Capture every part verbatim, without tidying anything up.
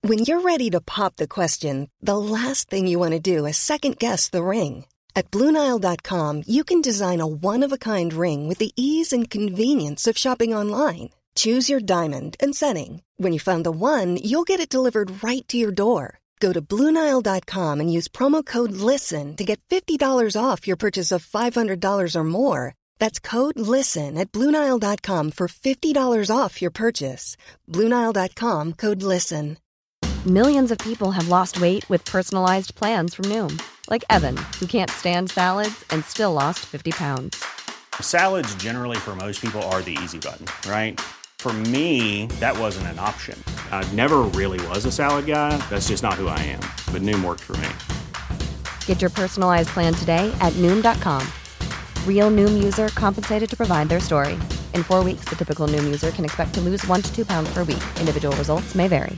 When you're ready to pop the question, the last thing you want to do is second-guess the ring. At Blue Nile dot com, you can design a one-of-a-kind ring with the ease and convenience of shopping online. Choose your diamond and setting. When you find the one, you'll get it delivered right to your door. Go to Blue Nile dot com and use promo code LISTEN to get fifty dollars off your purchase of five hundred dollars or more. That's code LISTEN at Blue Nile dot com for fifty dollars off your purchase. Blue Nile dot com, code LISTEN. Millions of people have lost weight with personalized plans from Noom. Like Evan, who can't stand salads and still lost fifty pounds. Salads generally for most people are the easy button, right? For me, that wasn't an option. I never really was a salad guy. That's just not who I am. But Noom worked for me. Get your personalized plan today at Noom dot com. Real Noom user compensated to provide their story. In four weeks, the typical Noom user can expect to lose one to two pounds per week. Individual results may vary.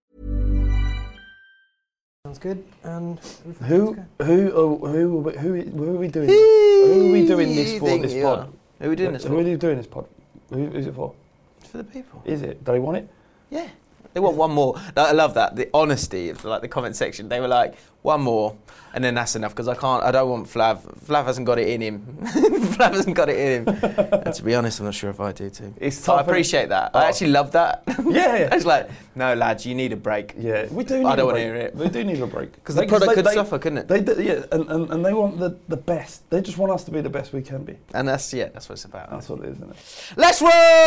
Sounds good. And who who who who who who are we doing? Who are we doing this for? This pod. Who are we doing this for? Who are you doing this pod? Who is it for? It's for the people. Is it? Do they want it? Yeah. They want one more. I love that. The honesty of like the comment section. They were like, one more, and then that's enough because I can't. I don't want Flav. Flav hasn't got it in him. Flav hasn't got it in him. And to be honest, I'm not sure if I do too. It's so I appreciate that. Oh. I actually love that. Yeah. I was like, no, lads, you need a break. Yeah, we do. Need I don't want to hear it. We do need a break because the product they, could they, suffer, couldn't it? They do, yeah, and, and, and they want the, the best. They just want us to be the best we can be. And that's yeah, that's what it's about. That's what it is, isn't it? Let's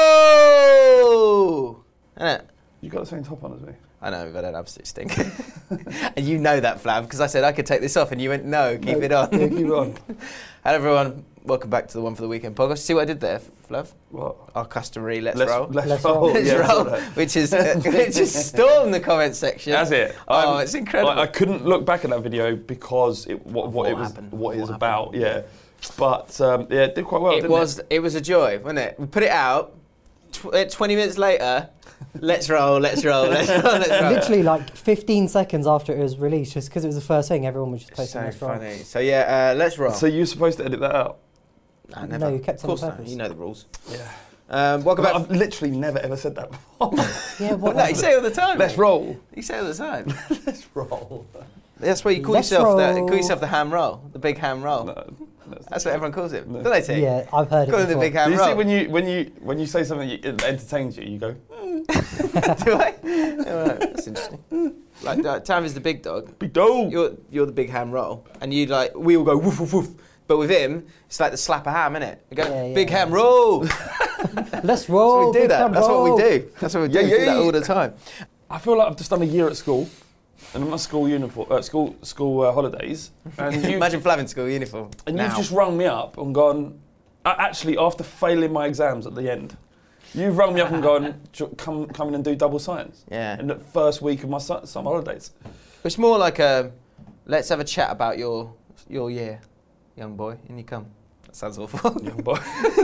roll. Isn't it? You got the same top on as me. I know, but an absolute stinker. And you know that, Flav, because I said I could take this off, and you went, no, keep no, it on. Yeah, keep it on. Hello, everyone. Welcome back to the One for the Weekend podcast. See what I did there, Flav? What? Our customary let's, let's roll. Let's, let's roll. Let's yeah, roll, which is uh, which is stormed the comment section. That's it. Oh, um, it's incredible. I, I couldn't look back at that video because it, what, what, what it was, happened? what, what it was happened? about. Yeah, but um, yeah, it did quite well. It didn't was. It? it was a joy, wasn't it? We put it out. Tw- Twenty minutes later. Let's roll, let's roll, let's roll, let's roll. Literally like fifteen seconds after it was released, just because it was the first thing, everyone was just posting so let's roll. funny. So yeah, uh, let's roll. So you were supposed to edit that out? No, never. No, you kept it on purpose. purpose. No, you know the rules. Yeah. Um, welcome back. I've literally never ever said that before. Yeah, what? No, you say it all the time. Let's mate. roll. You say it all the time. Let's roll. That's why you call Let's yourself the, roll. call yourself the ham roll, the big ham roll. No, that's, that's what everyone calls it. No. Don't they, T? Yeah, I've heard Call it it the before. big ham Do you roll. see when you when you when you say something that entertains you, you go. Do I? Oh, right. That's interesting. Like uh, Tam is the big dog. Big dog. You're you're the big ham roll, and you like we all go woof woof woof. But with him, it's like the slap of ham, innit? We go Yeah, yeah, big yeah. ham roll. Let's roll. So we do big that. ham That's roll. what we do. That's what we do. Yeah, We do yeah, that yeah. all the time. I feel like I've just done a year at school, and in my school uniform, uh, school school uh, holidays, and you Imagine Flav in school uniform. and now. you've just rung me up and gone. Uh, actually, after failing my exams at the end, you've rung me up and gone, "Do you come come in and do double science. Yeah. In the first week of my su- summer holidays. It's more like a let's have a chat about your your year, young boy, and you come. That sounds awful. Young boy.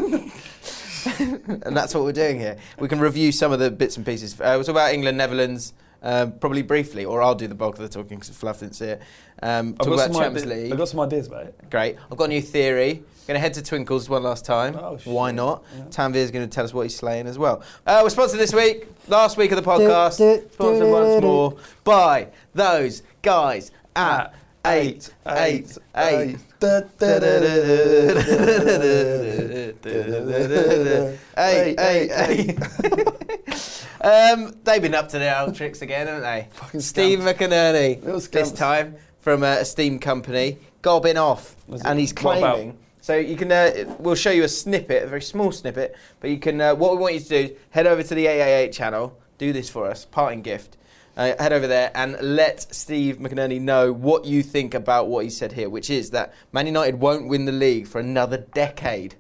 And that's what we're doing here. We can review some of the bits and pieces. Uh, we'll talk about England, Netherlands, um, probably briefly, or I'll do the bulk of the talking because Flav didn't see it. Um, I've talk got about some Champions ide- League. I've got some ideas, mate. Great. I've got a new theory. Going to head to Twinkles one last time. Oh, shit. Why not? Yeah. Tanvir is going to tell us what he's slaying as well. Uh, we're sponsored this week, last week of the podcast, Du- du- sponsored du- once du- more by those guys at eight eight eight. Hey, hey, hey. um, they've been up to their old tricks again, haven't they? Fucking Steve scamps. McInerney, Little this scamps. time from a esteemed company, gobbing off, Was and it? he's What about? claiming. So you can, uh, we'll show you a snippet, a very small snippet, but you can. Uh, what we want you to do is head over to the eight eight eight channel, do this for us, parting gift. Uh, head over there and let Steve McInerney know what you think about what he said here, which is that Man United won't win the league for another decade.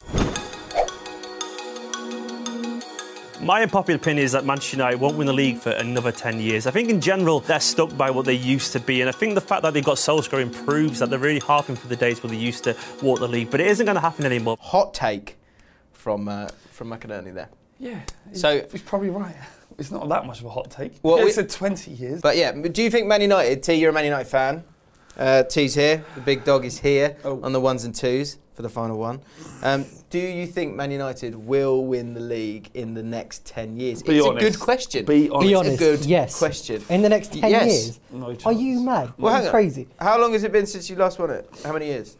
My unpopular opinion is that Manchester United won't win the league for another ten years. I think in general they're stuck by what they used to be, and I think the fact that they've got Solskjaer proves that they're really harping for the days where they used to walk the league, but it isn't going to happen anymore. Hot take from uh, from McInerney there. Yeah. So he's probably right. It's not that much of a hot take. Well, Well, we- it said twenty years. But yeah, do you think Man United, T, you're a Man United fan? Uh, T's here. The big dog is here Oh. on the ones and twos for the final one. Um, do you think Man United will win the league in the next ten years? Be it's honest. a good question. Be honest. Be It's honest. a good yes. question. In the next ten Yes. years? No Are chance. you mad? Well, Are hang you on. crazy? How long has it been since you last won it? How many years?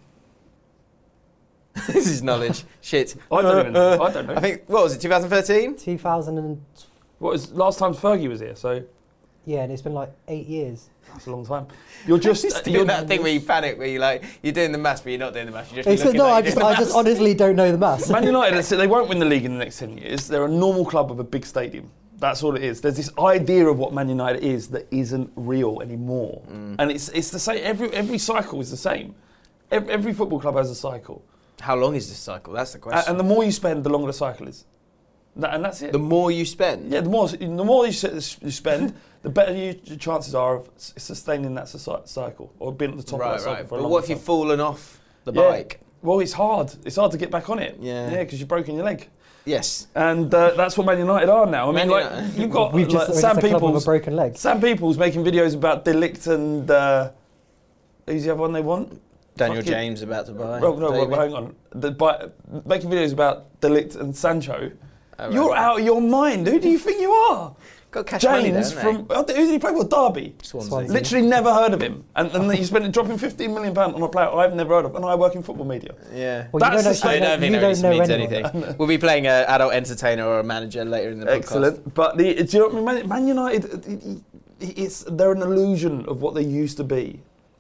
This is knowledge. Shit. I don't even. I don't know. I think, what was it, twenty thirteen? two thousand and What was last time Fergie was here? So yeah, and it's been like eight years. that's a long time. You're just. Just you're doing that thing where you panic, where you like, you're doing the maths, but you're not doing the maths. You're just It's, looking no, like I you're just, doing I the just maths. honestly don't know the maths. Man United, they won't win the league in the next ten years. They're a normal club with a big stadium. That's all it is. There's this idea of what Man United is that isn't real anymore. Mm. And it's it's the same. Every every cycle is the same. Every, every football club has a cycle. How long is this cycle? That's the A- question. And the more you spend, the longer the cycle is. That, and that's it. the more you spend. yeah, the more the more you, s- you spend, the better you, your chances are of s- sustaining that soci- cycle or being at the top Right, of that cycle right. for a But long what if time. you've fallen off the Yeah. bike? Well, it's hard. It's hard to get back on it. Yeah. Yeah, because you've broken your leg. Yes. And uh, that's what Man United are now. I Man mean, like United. you've got We've just, like, we're Sam just a club with a Peoples. broken leg. Sam Peoples making videos about Delict and uh, who's the other one they want? Daniel Fucking- James about to buy. Well, no, well, David. hang on. The, by, making videos about Delict and Sancho. Oh, You're right. out of your mind. Who do you think you are? Got cash money there, James haven't from. Who did he play with? Derby. they? Swansea. Swansea. Literally never heard of him. And, and you spent dropping fifteen million pounds on a player I've never heard of. And I work in football media. Yeah. Well, That's you the don't same. know, I you don't think you that don't really know means anyone. anything. We'll be playing an adult entertainer or a manager later in the podcast. Excellent. But the, do you know what I mean? Man, Man United, it- it- it's they're an illusion of what they used to be.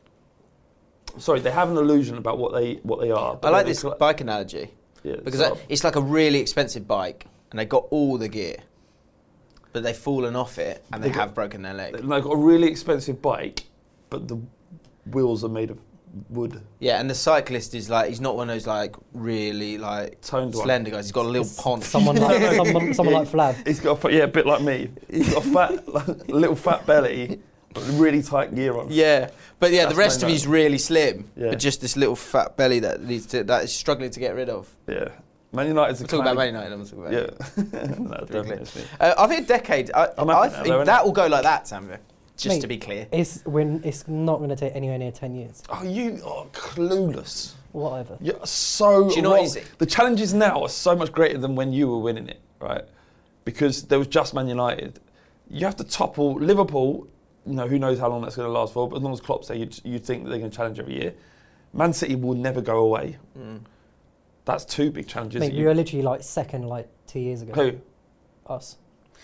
Sorry, they have an illusion about what they what they are. I but like they this coll- bike analogy yeah, because so- that- it's like a really expensive bike and they got all the gear, but they've fallen off it and they They got- have broken their leg. they've got a really expensive bike, but the wheels are made of wood. Yeah, and the cyclist is like, he's not one of those like really like Toned one. slender guys. He's got a little It's paunch. Someone like someone, someone like Flav. He's got a, yeah, a bit like me. He's got a fat, like, little fat belly, but really tight gear on. Yeah, but yeah, That's the rest no of no. he's really slim, Yeah. but just this little fat belly that needs to that is struggling to get rid of. Yeah. Man United's a We're talking about Man clan- United. I'm not talking about. Yeah. it. no, definitely. it's me. Uh, I think a decade. I, I'm I happy now, think though, that innit? will go like that, Samuel. Just Mate, to be clear. It's when it's not going to take anywhere near ten years. Oh, you are clueless. Whatever. You're so Do you know what wrong. is it? The challenges now are so much greater than when you were winning it, right? Because there was just Man United. You have to topple Liverpool. You know, who knows how long that's going to last for? But as long as Klopp's there, you'd, you'd think that they're going to challenge every year. Man City will never go away. Mm. That's two big challenges. Mate, that we you- were literally like second like two years ago. who? Us.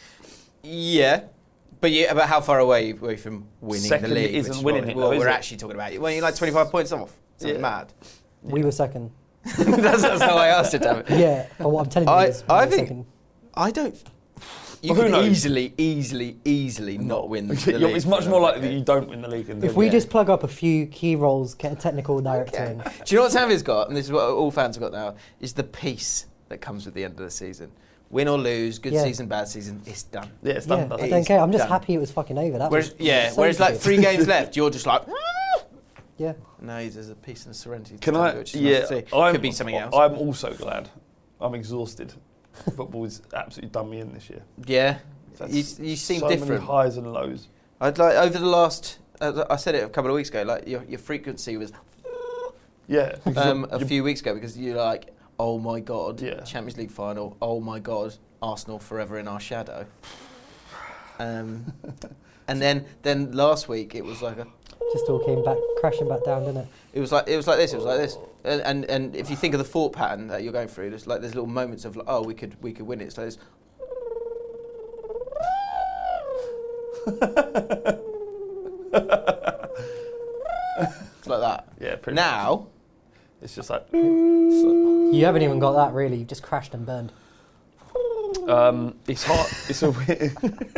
Yeah, but yeah, but how far away were you from winning Second the league? isn't which is winning what, it, what though, is we're it? actually talking about. Well, you're like twenty-five points off. Something Yeah. mad. We were second. that's, that's how I asked it, damn it. Yeah, but what I'm telling you I- is we I were think- second. I don't. You Well, who could knows? easily, easily, easily not win the You're- league. it's for much more another likely that decade. you don't win the league. Than If we Yeah. just plug up a few key roles, get a technical director Okay. in. Do you know what Sammy's got, and this is what all fans have got now, is the peace that comes with the end of the season. Win or lose, good Yeah. season, bad season, it's done. Yeah, it's Yeah, done. done. I It don't is care. I'm just done. happy it was fucking over. That Whereas, was yeah, so whereas like good. three games left, you're just like, "Ah!" Yeah. no, there's a peace and serenity. to Can tell I? you, which is Yeah, nice to see. I'm, Could be something else. I'm also glad. I'm exhausted. Football's absolutely done me in this year. yeah, That's you, you seem so different. many highs and lows. I'd like over the last. Uh, I said it a couple of weeks ago. Like your your frequency was Yeah. because um, you're- a you're- few weeks ago because you're like, oh my god, Yeah. Champions League final. Oh my god, Arsenal forever in our shadow. Um, and then then last week it was like a. Just all came back, crashing back down, didn't it? It was like it was like this. It was like this. And and, and if you think of the thought pattern that you're going through, there's like there's little moments of like, oh, we could we could win it. So there's. It's like that. Yeah, pretty Now, much. It's just like. You haven't even got that really. You've just crashed and burned. Um, it's hard. It's a weird.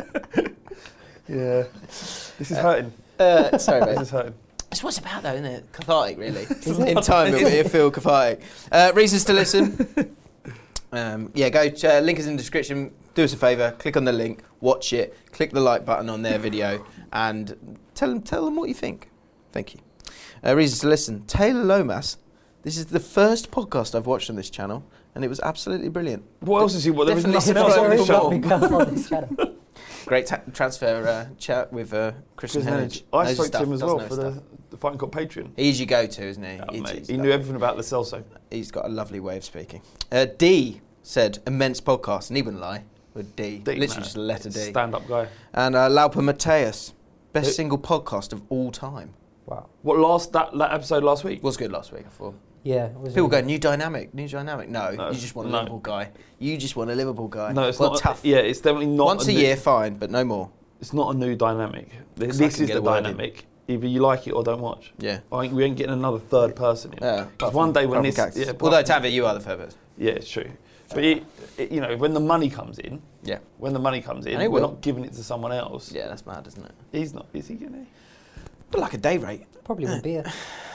Yeah. This is hurting. uh, sorry, This mate. is hurting. It's what it's about, though, isn't it? Cathartic, really. Isn't In it? time, it'll, it'll feel cathartic. Uh, reasons to listen. Um, yeah, go. Uh, link is in the description. Do us a favour. Click on the link. Watch it. Click the like button on their video, and tell them tell them what you think. Thank you. Uh, reasons to listen. Taylor Lomas. This is the first podcast I've watched on this channel, and it was absolutely brilliant. What else is he? What, there was Definitely nothing else on this subscribe show. to on this channel. Great ta- transfer uh, chat with uh, Christian Chris Hennig. Hennig. I Knows spoke stuff, to him as does well know for the, stuff. the Fighting Cock Patreon. He's your go-to, isn't he? Yeah, He- mate, he's he that- knew everything about the Celso. He's got a lovely way of speaking. Uh, D said, immense podcast, and he wouldn't lie. With D. D, Literally man. just a letter D. Stand-up guy. And uh, Laupa Mateus, best Who? single podcast of all time. Wow. What last that, that episode last week? Was good last week, I thought. Yeah. It was People go, really new dynamic, new dynamic. No, No, you just want a no. Liverpool guy. You just want a Liverpool guy. No, it's well, not. tough. Yeah, it's definitely not. Once a, new- year, fine, but no more. It's not a new dynamic. This, 'Cause I this can is get the a word in. dynamic. Either you like it or don't watch. Yeah. I think we ain't getting another third person in. Yeah. Because one day when this, Cactus. yeah, apart Although, from- Tanvir, you are the third person. yeah, it's true. But it, it, you know, when the money comes in, Yeah. when the money comes in, And he we're will. not giving it to someone else. Yeah, that's mad, isn't it? He's not. Is he gonna? But like a day rate. Probably one beer.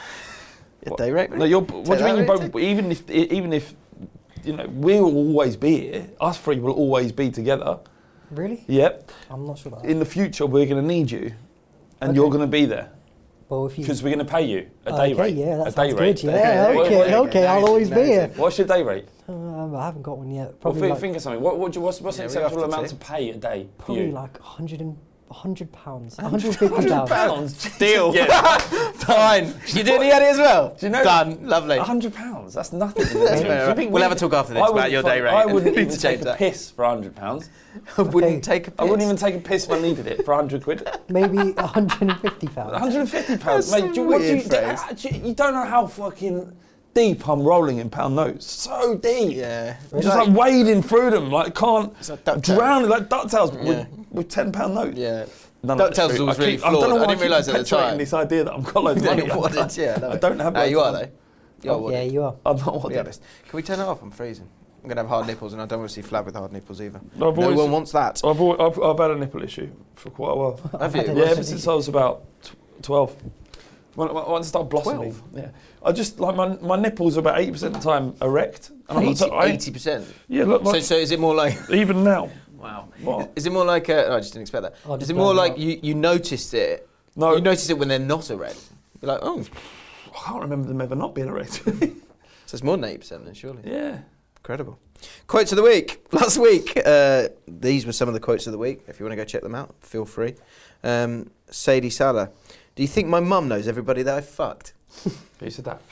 A day rate? No, you're. What do you that mean? You rate both, even if, even if, you know, we will always be here. Us three will always be together. Really? Yep. I'm not sure about that. In the future, we're going to need you, and Okay. you're going to be there Well, if you. because we're going to pay you a day okay, rate. yeah, that a sounds day rate. good. Yeah, What- okay, what- okay, I'll always be here. What's your day rate? Um, I haven't got one yet. Well, Probably think, like, think of something. What, what do you, what's, what's Yeah, an we have acceptable to amount see. to pay a day for probably you? like one hundred and one hundred pounds. one hundred fifty pounds. pounds. Deal. Yeah. Fine. You doing the edit as well? Do you know? Done. Lovely. A hundred pounds. That's nothing. That's Do you fair enough. think We'll we- have a talk after this I about wouldn't your fuck- day rate. I We wouldn't need even to take change a that. piss for a hundred pounds. I wouldn't Okay. take a piss. I wouldn't even take a piss if I needed it for a hundred quid. Maybe one hundred fifty A pounds. hundred and fifty pounds, That's mate. a Do you, what do you, weird phrase. do you, you don't know how fucking deep I'm rolling in pound notes. So deep. Yeah. I'm just like wading through them, like can't like DuckTales. drown like DuckTales Yeah. with, with ten pound notes. Yeah. None of DuckTales it's true. was I really keep- I don't flawed. know I why didn't keep realise at the perpetuating time. this idea that I'm got loads of money. What did- yeah, no. I don't have No, loads you of are money. though. You are what Yeah, you are. I'm not what Be honest. Can we turn it off? I'm freezing. I'm going to have hard nipples and I don't want to see Flav with hard nipples either. I've No always- one wants that. I've, always, I've, I've had a nipple issue for quite a while. Have had you? a Yeah, What's ever it? since I was about tw- twelve. When, when I started blossoming. twelve? Yeah. I just, like, my, my nipples are about eighty percent of the time erect. And I'm not t- I- eighty percent. Yeah, look, So, like, so is it more like... even now. Wow. What? Is it more like... Uh, oh, I just didn't expect that. I'll Is just it more burn like them you, you noticed it? No. You notice it when they're not erect? You're like, oh... I can't remember them ever not being erect. So it's more than eighty percent then, surely. yeah. Incredible. Quotes of the week. Last week, uh, these were some of the quotes of the week. If you want to go check them out, feel free. Um, Sadie Salah. Do you think my mum knows everybody that I fucked? Who said that?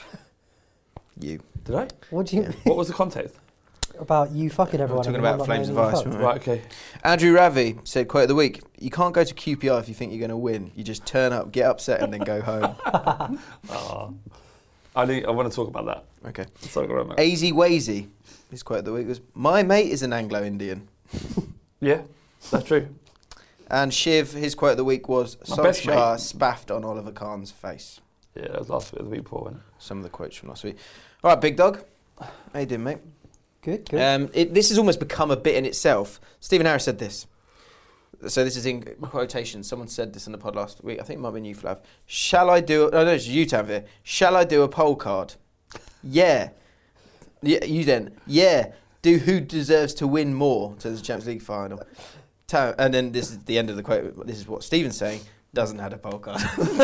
You. Did I? What do you What was the context? about you fucking everyone? talking and about not Flames knowing of you Ice, fucked? right? Right, okay. Andrew Ravi said, quote of the week, you can't go to Q P R if you think you're going to win. You just turn up, get upset, and then go home. Ah. I, need, I want to talk about that. Okay. Let's talk about that. Azy Wazy, his quote of the week was, my mate is an Anglo-Indian. Yeah, that's true. And Shiv, his quote of the week was, My best Solskjaer spaffed on Oliver Kahn's face. Yeah, that was last week, the week before, wasn't it? Some of the quotes from last week. All right, big dog. How you doing, mate? Good, good. Um, it, this has almost become a bit in itself. Stephen Harris said this. So this is in quotation. Someone said this in the pod last week. I think it might have been you, Flav. Shall I do... Oh, no, it's you, Tanvir. Shall I do a poll card? Yeah. Yeah. You then. Yeah. Do who deserves to win more to the Champions League final? Ta- and then this is the end of the quote. This is what Stephen's saying. Doesn't have a poll card.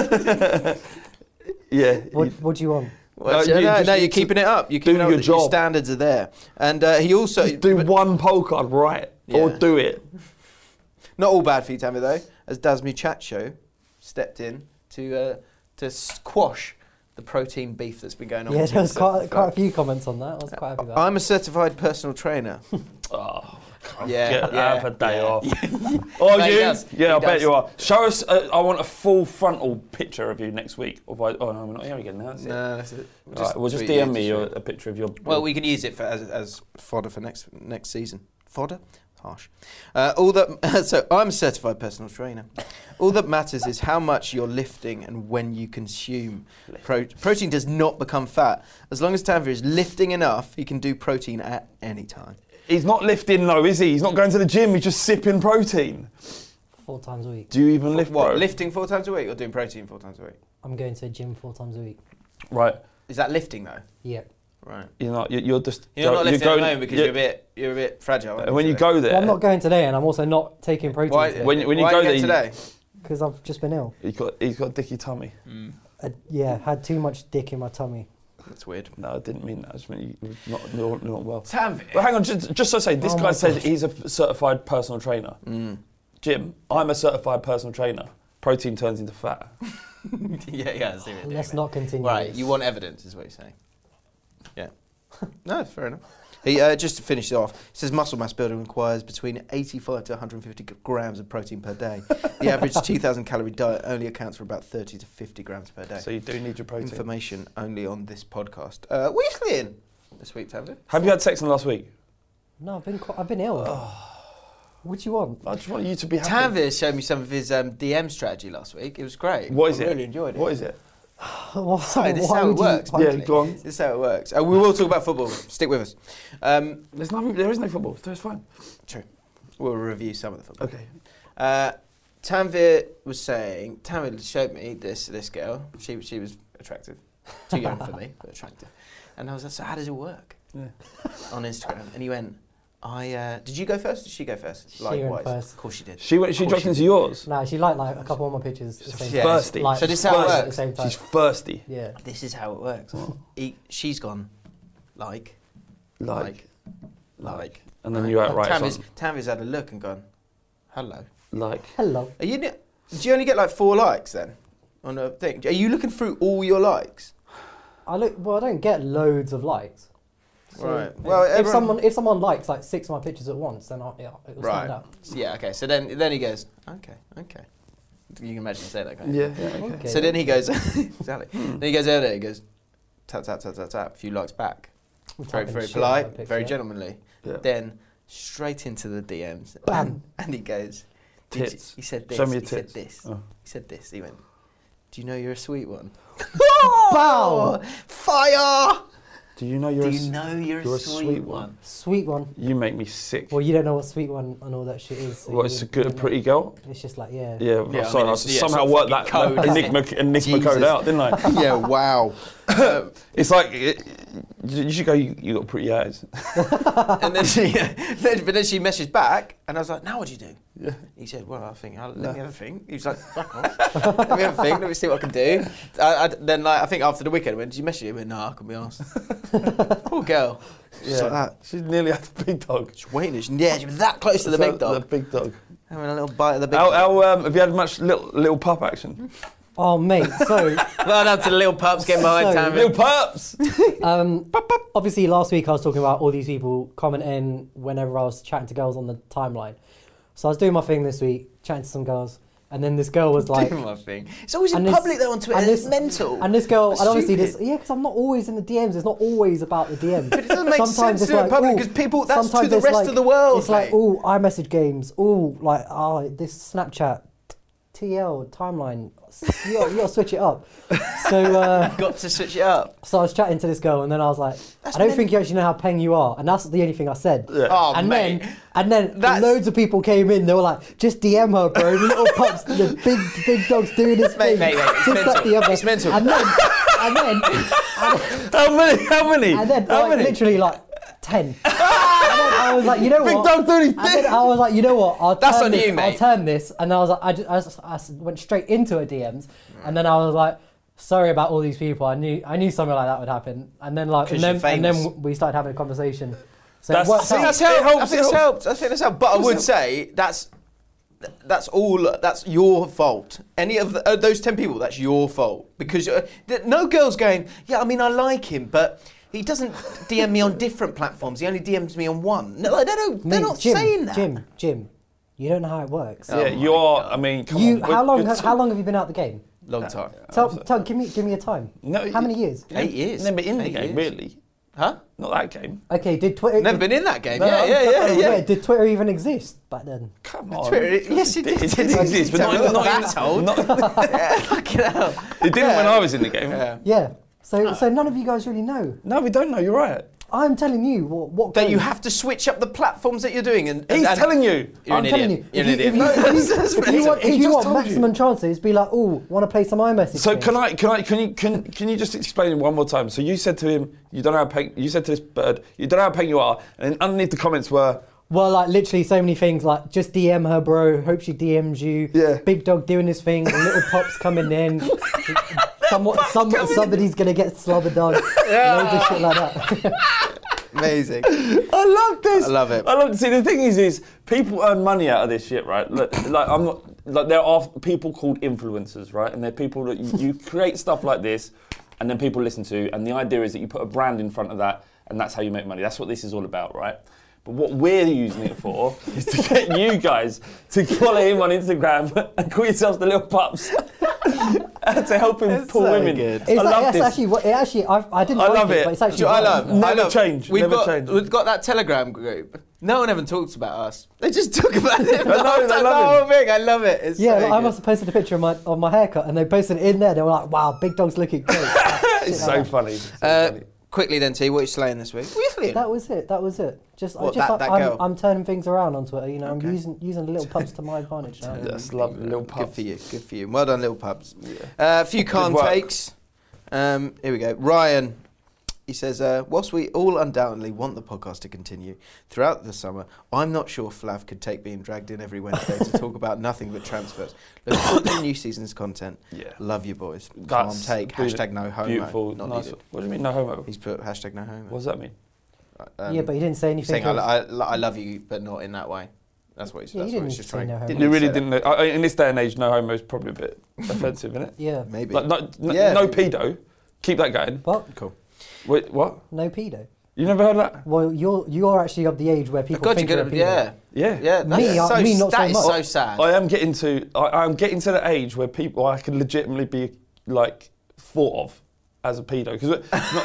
Yeah. what, you- what do you want? Well, No, no, you no, just no, need you're to keeping it up. You're do keeping up. your with- Your job. standards are there. And uh, he also... Just do one poll card right, or Yeah. do it. Not all bad for you, Tammy, though, as Dasmi Chacho stepped in to uh, to squash the protein beef that's been going on. Yeah, between there was the quite, set- quite a few comments on that. I was quite happy about I'm a certified personal trainer. Oh, Yeah, get yeah, have a day yeah. off. Oh, No, he you? does. Yeah, He I bet does. you are. Show us. Uh, I want a full frontal picture of you next week. Of I, oh no, we're not here again. Now, that's it. No, that's it. All right, well, just tweet D M you, me just your, tweet. a picture of your. Well, we can use it for, as, as fodder for next next season. Fodder? Harsh. Uh, all that. So I'm a certified personal trainer. All that matters is how much you're lifting and when you consume. Pro- protein does not become fat. As long as Tanvir is lifting enough, he can do protein at any time. He's not lifting though, is he? He's not going to the gym. He's just sipping protein. four times a week. Do you even lift? What, bro? lifting four times a week or doing protein four times a week? I'm going to the gym four times a week. Right. Is that lifting though? Yeah. Right. You're not. You're, you're just. You're not lifting going, at the moment because yeah, you're a bit you're a bit fragile. aren't And when you today? go there, Well, I'm not going today, and I'm also not taking protein Why, today When- when you why go are you there, going you- today? because I've just been ill. he's got he's got a dicky tummy. I, yeah, had too much dick in my tummy. That's weird. No, I didn't mean that. I just meant you were not not, not well. Tanvir. Well, hang on. Just, just to say, this Oh guy my says God. he's a certified personal trainer. Mm. Jim, I'm a certified personal trainer, protein turns into fat. yeah, yeah. I see what you're doing, Let's mate. not continue. Right, this. you want evidence, is what you're saying. Yeah. No, fair enough. He, uh, just to finish it off, it says muscle mass building requires between eighty-five to one hundred fifty grams of protein per day. The average two thousand calorie diet only accounts for about thirty to fifty grams per day. So you do need your protein. Information only on this podcast. Uh, what are you clearing this week, Tanvir? Have you had sex in the last week? No, I've been qu- I've been ill. What do you want? I just want you to be happy. Tanvir showed me some of his um, D M strategy last week. It was great. What is I it? really enjoyed it. What is it? Why, Sorry, this is why how it would you- works. why- Yeah, Actually. go on. This is how it works. Uh, we will talk about football. Stick with us. Um, There's no, there is no football, so it's fine. true. We'll review some of the football. Okay. Uh, Tanvir was saying, Tanvir showed me this this girl. She she was attractive, too young for me, but attractive. And I was like, so how does it work Yeah. on Instagram? And he went, I uh, did you go first? Or did she go first? She went Likewise, first. of course she did. She went, she Of course dropped into did. yours. No, she liked like a couple of my pictures at the same Yeah. time. Thirsty. Like, So this is how it thirsty works. At the same time. She's thirsty. Yeah. This is how it works. he, she's gone, like, Like, like, like. and then you outright Tanvir's, something. Tanvir's had a look and gone, hello. Like, Hello. Are you? Do you only get like four likes then on a thing? Are you looking through all your likes? I look. Well, I don't get loads of likes. So Right. if- Well, if everyone- someone if someone likes like six of my pictures at once, then I, yeah, it will stand Right. out. So, yeah. Okay. So then, then he goes, okay, okay. You can imagine saying that, can't you? yeah, yeah, okay. Okay. So then he goes, exactly. Then he goes over there. He goes, tap tap tap tap tap. A few likes back. I'm Very tapping very shit out of polite, that very picture. gentlemanly. Yeah. Then straight into the D Ms. Bam. And, and he goes, did you- Tits. he said this. Show me your he tits. said this. Oh. He said this. He went, do you know you're a sweet one? Bow. Fire! Do you know you're Do a, you s- know you're, you're a sweet, one? Sweet one. You make me sick. Well, you don't know what sweet one and all that shit is. So What, you it's a wouldn't- good, you a don't pretty know. girl? It's just like yeah. Yeah, Yeah, well, I sorry, mean, I it's- yeah, somehow it's worked fucking that, code, that isn't enigma, it? enigma code Jesus. out, didn't I? Yeah, wow. Um, It's like, it, you should go, you, you got pretty eyes. and then she, then, but then she messaged back, and I was like, now what do you do? Yeah. He said, well, I think, I'll, let me have a think. He was like, back off. Let me have a think, let me see what I can do. I, I, then like, I think after the weekend, I went, did you message him? He went, no, I couldn't be asked. Poor girl. Just like that. She's nearly had the big dog. Just waiting. She, yeah, she was that close to the So, big dog. The big dog. Having a little bite of the big How, dog. how, um, have you had much little, little pup action? Oh mate, so Well done to the little pups getting behind So- Tammy. Little pups! um, obviously last week I was talking about all these people commenting whenever I was chatting to girls on the timeline. So I was doing my thing this week, chatting to some girls, and then this girl was like, Doing my thing. It's always in and this- public though on Twitter. and It's this- mental. and this girl, That's and obviously stupid. this, yeah, because I'm not always in the D Ms. It's not always about the D Ms. But it doesn't make sense it's to do it in public ooh, because people- that's to sometimes the it's rest like- of the world, It's like, mate. oh, iMessage games. Oh, like, oh, this Snapchat, T L timeline. You got, you got to switch it up. So, uh, Got to switch it up. so I was chatting to this girl, and then I was like, That's I don't men- think you actually know how peng you are, and that's the only thing I said. Yeah. Oh, and mate. then, and then That's- loads of people came in. They were like, "Just D M her, bro. The little pups, the big, big dogs doing this Mate, thing." mate, mate, it's This, that, mental. the other. It's mental. And then, and then, How many? How many? and then, How like, many? literally like ten. And then I was like, you know Big what? dog doing his And then thing. I was like, you know what? I'll That's turn on this, you, I'll mate. turn this. And I was like, I, just, I, just, I s- went straight into her D Ms, and then I was like, sorry about all these people. I knew, I knew something like that would happen. And then like, 'Cause and then, you're and then famous. w- we started having a conversation. So That's- it worked I think out. That's It helped. helps, I think it it's helps. helped. I think that's helped. But I would helps. say that's that's all. That's your fault. Any of the, uh, those ten people, that's your fault because uh, th- no girl's going. Yeah, I mean, I like him, but he doesn't D M me on different platforms. He only D Ms me on one. No, they don't. They're Mate, not Jim, saying that. Jim, Jim, you don't know how it works. Oh Yeah, my you are, God. I mean, come You, on. how we're long? good How, to- how long have you been out the game? Long time. Tell, tell, give me, give me a time. No, how many years? Eight years. Never in the Eight game, years. really. Huh? Not that game. Okay, did Twitter? Never did, been in that game. No, yeah, yeah, yeah, Wait, yeah. did Twitter even exist back then? Come on. Twitter, yes, it did. It did exist, but not, not, That's old. not, Yeah, fucking hell. it didn't Yeah. when I was in the game. Yeah. Yeah. So, so none of you guys really know. No, we don't know. You're right. I'm telling you what. what That goes. you have to switch up the platforms that you're doing, and, and He's and- telling you. You're I'm an telling idiot. you. You're an if you, idiot. If you, if you, That's if you mental. want, He if you just want told you. maximum chances, be like, oh, want to play some iMessage? So games?" can I? Can I? Can you? Can Can you just explain it one more time? So you said to him, you don't know how peg. You said to this bird, you don't know how peg you are, and then underneath the comments were, Well, like literally so many things. Like just D M her, bro. Hope she D Ms you. Yeah. Big dog doing his thing. The little pups coming in. Somewhat, some, somebody's gonna get slobbered on. Loads of shit like that. Amazing. I love this. I love it. I love. See, the thing is, is people earn money out of this shit, right? Like, like I'm not. like there are people called influencers, right? And they're people that you, you create stuff like this, and then people listen to. And the idea is that you put a brand in front of that, and that's how you make money. That's what this is all about, right? But what we're using it for is to get you guys to follow him on Instagram and call yourselves the Little Pups to help him It's pull so women. good. It's I like, love that's this. actually what it actually. I, I didn't. I like love it, it. but it's actually. Do I fun. love. Never I love, change, We've never got change. we've got that Telegram group. No one ever talks about us. They just talk about it. I know, they the love whole him. thing. I love it. It's Yeah, so like, I good. must have posted a picture of my of my haircut, and they posted it in there. They were like, "Wow, Big Dog's looking great." It's so funny. It's so Uh, funny. quickly then, T, what are you slaying this week? What are you slaying? That was it. That was it. Just, I What, just, that- that I'm, girl? I'm turning things around on Twitter. You know, Okay. I'm using using the Little Pups to my advantage now. Yes, love the Little Good Pups. for you. Good for you. Well done, Little Pubs. Yeah. Uh, a few calm work. takes. Um, here we go. Ryan, he says, uh, whilst we all undoubtedly want the podcast to continue throughout the summer, I'm not sure Flav could take being dragged in every Wednesday to talk about nothing but transfers. Look forward to the new season's content. Yeah. Love you, boys. Calm That's take. beauti- Hashtag no homo. Beautiful. Not Nice. needed. What do you mean, no homo? He's put hashtag no homo. What does that mean? Um, Yeah, but he didn't say anything. saying I, of- I, I love you, but not in that way. That's what he's, Yeah, that's you what didn't he's need just to say trying. no homo. Didn't You he really say didn't. Know, I- in this day and age, no homo is probably a bit offensive, isn't it? yeah. that? Maybe. Like, no, no, Yeah. no pedo. Keep that going. What? Cool. Wait, what? No pedo. You never heard of that? Well, you're you are actually of the age where people God, think you're you're a gonna, pedo. yeah. Yeah. Yeah, that's Me, uh, so, me not so that is much. so sad. I am getting to. I, I'm getting to the age where people I can legitimately be like thought of as a pedo because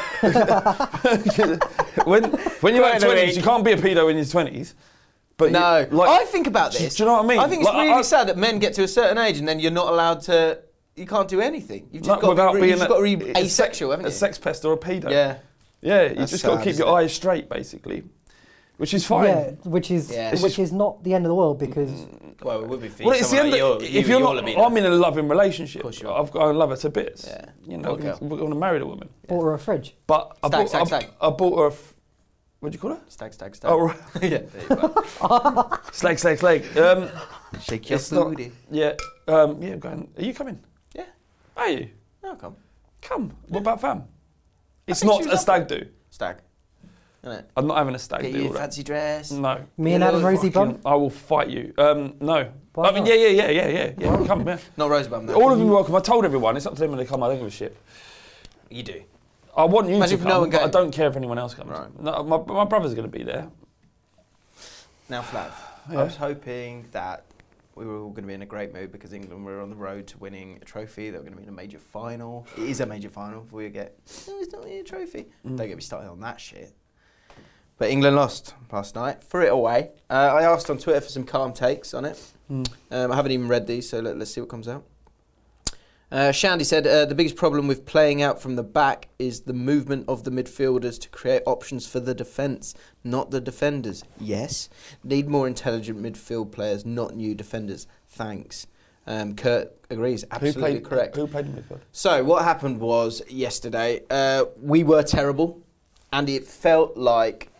when when you're in Wait your a twenties, minute. you can't be a pedo in your twenties. But No, you, like, I think about do- this. Do you know what I mean? I think it's Like, really I- sad that men get to a certain age and then you're not allowed to. You can't do anything. You've just like, got without to be, being you've just got to be a, a asexual, sex, haven't you? a sex pest or a pedo. Yeah. Yeah, you That's just got to sad, keep isn't your it? eyes straight, basically, which is fine. Yeah, which is Yeah. which is not the end of the world because Well, it would be for Well, it's the end. like Of, you, if you, you're you not, all be I'm in a loving relationship. course you are. I've got, I love her to bits. Yeah. You know, Poor girl. we're going to marry the woman. bought her a fridge. But I Stag, bought, stag, I, stag. I bought her. A f- what do you call her? Stag, stag, stag. Oh, right. yeah. There you go. Slag, slag, slag. Um, Shake your it's not- booty. Yeah. Um, yeah. Going. Are you coming? Yeah. Are you? No, come. Come. What about fam? It's think not she a was stag up do. Stag. Isn't it? I'm not having a stag Get do. you a all that. fancy dress. No. Me and Yeah, Adam Rosie Fucking- Bum. I will fight you. Um, no. Why I mean, not? yeah, yeah, yeah, yeah, yeah, yeah. Come, yeah. Not Rosebum, though. All of them are welcome. I told everyone. It's up to them when they come. I don't give a shit. You do. I want you Imagine to if come, no one but I came. don't care if anyone else comes. Right. No, my, my brother's going to be there. Now, Flav, Yeah. I was hoping that we were all going to be in a great mood because England were on the road to winning a trophy. They were going to be in a major final. It is a major final if we get, no, it's not really a trophy. Mm. Don't get me started on that shit. But England lost last night. Threw it away. Uh, I asked on Twitter for some calm takes on it. Mm. Um, I haven't even read these, so let, let's see what comes out. Uh, Shandy said, uh, the biggest problem with playing out from the back is the movement of the midfielders to create options for the defence, not the defenders. Yes, need more intelligent midfield players, not new defenders. Thanks. Um, Kurt agrees, absolutely who played, correct. Who played in midfield? So what happened was yesterday, uh, we were terrible, and it felt like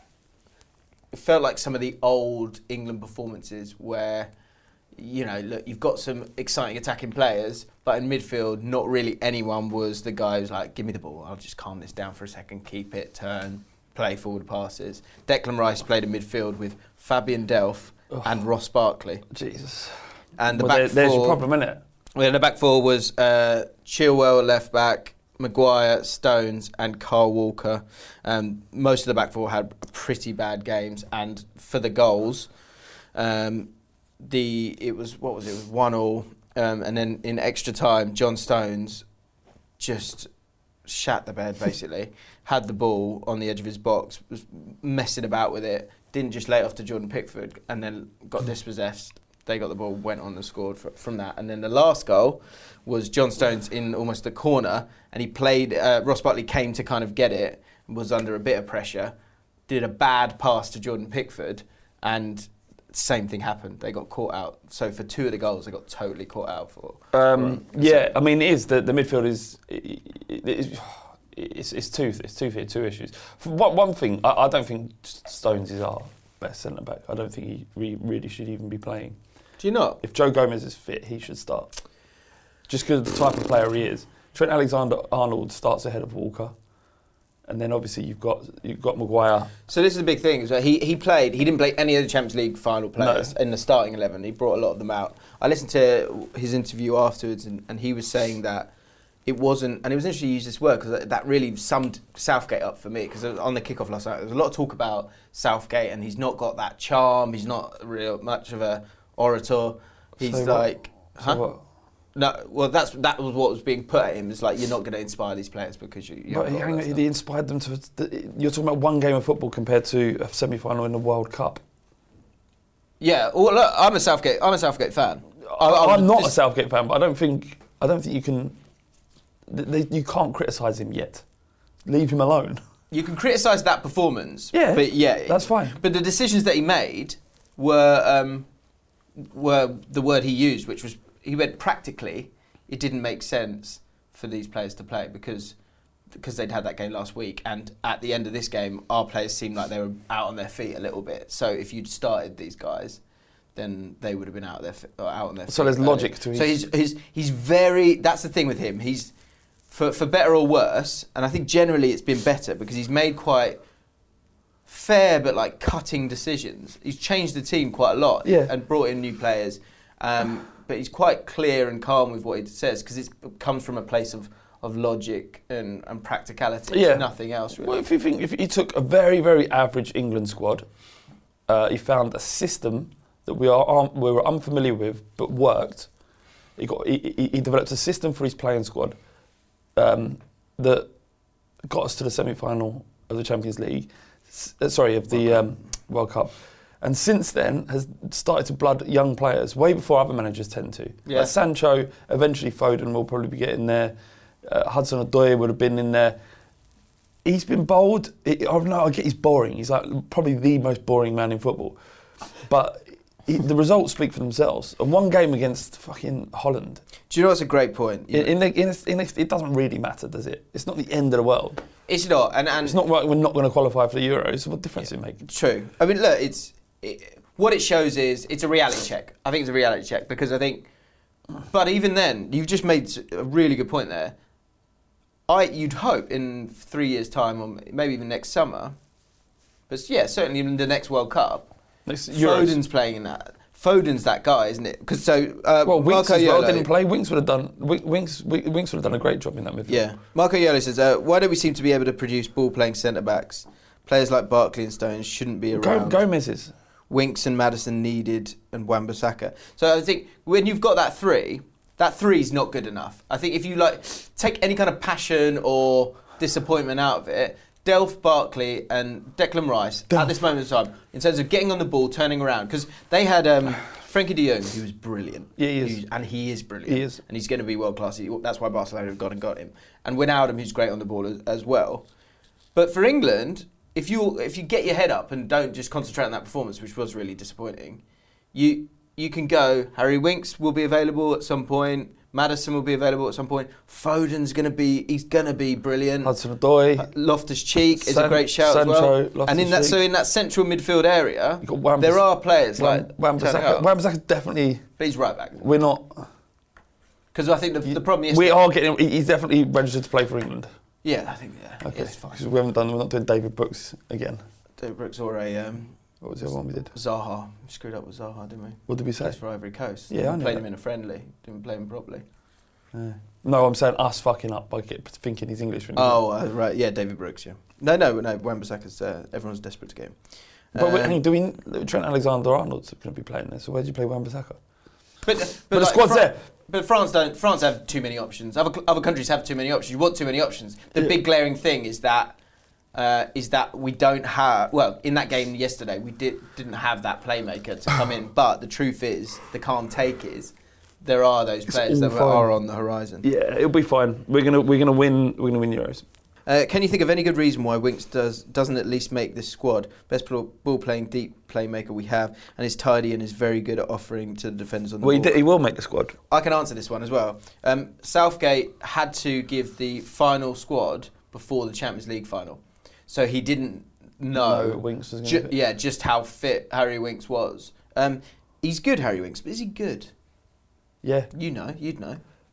it felt like some of the old England performances where, you know, look, you've got some exciting attacking players, but in midfield, not really anyone was the guy who's like, give me the ball, I'll just calm this down for a second, keep it, turn, play forward passes. Declan Rice played in midfield with Fabian Delph Ugh. and Ross Barkley. Jesus. And the Well, back there, there's four, your problem, isn't it? well, the back four was uh, Chilwell left back, Maguire, Stones, and Carl Walker. Um, most of the back four had pretty bad games, and for the goals, um, the it was what was it? It was one all, um, and then in extra time, John Stones just shat the bed basically. Had the ball on the edge of his box, was messing about with it. Didn't just lay it off to Jordan Pickford, and then got dispossessed. They got the ball, went on and scored fr- from that. And then the last goal was John Stones in almost the corner, and he played, uh, Ross Barkley came to kind of get it, was under a bit of pressure, did a bad pass to Jordan Pickford, and same thing happened. They got caught out. So for two of the goals, they got totally caught out for. Um, for yeah, I mean, it is. The, the midfield is... It, it, it's, it's, it's two it's two two issues. For one, one thing, I, I don't think Stones is our best centre back. I don't think he re, really should even be playing. Do you not? If Joe Gomez is fit, he should start. Just because of the type of player he is. Trent Alexander-Arnold starts ahead of Walker. And then obviously you've got you've got Maguire. So this is the big thing. So he, he played. He didn't play any of the Champions League final players No. in the starting eleven. He brought a lot of them out. I listened to his interview afterwards, and, and he was saying that it wasn't. And it was interesting to use this word because that really summed Southgate up for me. Because on the kickoff last night, there was a lot of talk about Southgate, and he's not got that charm. He's not real much of a orator. He's So what? like, So huh? what? No, well, that's that was what was being put at him. It's like you're not going to inspire these players because you. you But haven't he, got hang that on, stuff. he inspired them to. You're talking about one game of football compared to a semi-final in the World Cup. Yeah, well, look, I'm a Southgate. I'm a Southgate fan. I, I, I'm not just- a Southgate fan, but I don't think I don't think you can. They, you can't criticise him yet. Leave him alone. You can criticise that performance. Yeah, but yeah, that's fine. But the decisions that he made were um, were the word he used, which was he went practically. It didn't make sense for these players to play because because they'd had that game last week, and at the end of this game, our players seemed like they were out on their feet a little bit. So if you'd started these guys, then they would have been out of their fi- uh, out on their feet. So there's earlier. logic to So his- he's he's he's very. That's the thing with him. He's for for better or worse, and I think generally it's been better because he's made quite fair but like cutting decisions. He's changed the team quite a lot Yeah. and brought in new players. Um, but he's quite clear and calm with what he says because it comes from a place of, of logic and, and practicality. Yeah. Nothing else really. Well, if you think if he took a very very average England squad, uh, he found a system that we are um, we were unfamiliar with but worked. He got he, he, he developed a system for his playing squad um, that got us to the semi-final of the Champions League. S- uh, sorry, of the um, World Cup. And since then has started to blood young players way before other managers tend to. Yeah. Like Sancho, eventually Foden will probably be getting there. Uh, Hudson Odoi would have been in there. He's been bold. It, I know I get he's boring. He's like probably the most boring man in football. But he, the results speak for themselves. And one game against fucking Holland. Do you know what's a great point? In, in, the, in, a, in a, it doesn't really matter, does it? It's not the end of the world. It's not, and, and It's not like we're not going to qualify for the Euros. What difference does it make? True. I mean, look, it's it, what it shows is it's a reality check. I think it's a reality check because I think, but even then, you've just made a really good point there. I you'd hope in three years' time, or maybe even next summer, but yeah, certainly in the next World Cup, Next Euros. Foden's playing in that. Foden's that guy, isn't it? Because so uh, Well, Winks Marco as well Yolo- didn't play. Winks would have done. Win- Winks, Win- Winks would have done a great job in that midfield. Yeah. Marco Yolo says, uh, why don't we seem to be able to produce ball-playing centre-backs? Players like Barkley and Stones shouldn't be Go, around. Gomez's. Winks and Maddison needed, and Wan-Bissaka. So I think when you've got that three, that three is not good enough. I think if you like take any kind of passion or disappointment out of it, Delph, Barkley and Declan Rice Delph. at this moment in time, in terms of getting on the ball, turning around, because they had um, Frankie de Jong, who was brilliant. Yeah, he is. He- and he is brilliant. He is. And he's going to be world class. He- That's why Barcelona have gone and got him. And Wijnaldum, who's great on the ball as, as well. But for England, if you if you get your head up and don't just concentrate on that performance, which was really disappointing, you you can go. Harry Winks will be available at some point. Maddison will be available at some point. Foden's going to be he's going to be brilliant. Hudson Odoi. Loftus Cheek is a San- great shout Sancho, as well. And in that Loftus-Cheek. so in that central midfield area, You've got Wan- there are players Wan- like Wan-Bissaka. turning up. Wan-Bissaka definitely. But he's right back We're not. because I think the, the problem is We are getting. he- He's definitely registered to play for England. yeah I think yeah Okay. it's fine. Because we haven't done. We're not doing David Brooks again. David Brooks or a um, What was the other one we did? Zaha. We screwed up with Zaha, didn't we? What did we say? Plays for Ivory Coast. Yeah, I we know played that. him in a friendly. Didn't play him properly. Yeah. No, I'm saying us fucking up by get, thinking he's English. when he's Oh, not. uh, right. Yeah, David Brooks. Yeah. No, no, no. Wan-Bissaka's. Uh, everyone's desperate to get him. But Uh, wait, hang on, do we? Trent Alexander-Arnold's going to be playing this. So where do you play Wan-Bissaka? But, but, the like, squad's there. But France don't. France have too many options. Other cl- other countries have too many options. You want too many options. The Yeah. big glaring thing is that uh, is that we don't have. Well, in that game yesterday, we did didn't have that playmaker to come in. But the truth is, the calm take is, there are those It's players all that fine. are on the horizon. Yeah, it'll be fine. We're gonna we're gonna win. We're gonna win Euros. Uh, can you think of any good reason why Winks does doesn't at least make this squad? Best ball playing deep playmaker we have, and is tidy and is very good at offering to the defenders on the Well, he, ball. d- he will make the squad. I can answer this one as well. Um, Southgate had to give the final squad before the Champions League final, so he didn't know No, Winks was gonna ju- fit. yeah just how fit Harry Winks was. Um, he's good, Harry Winks, but is he good? Yeah, You know, you'd know.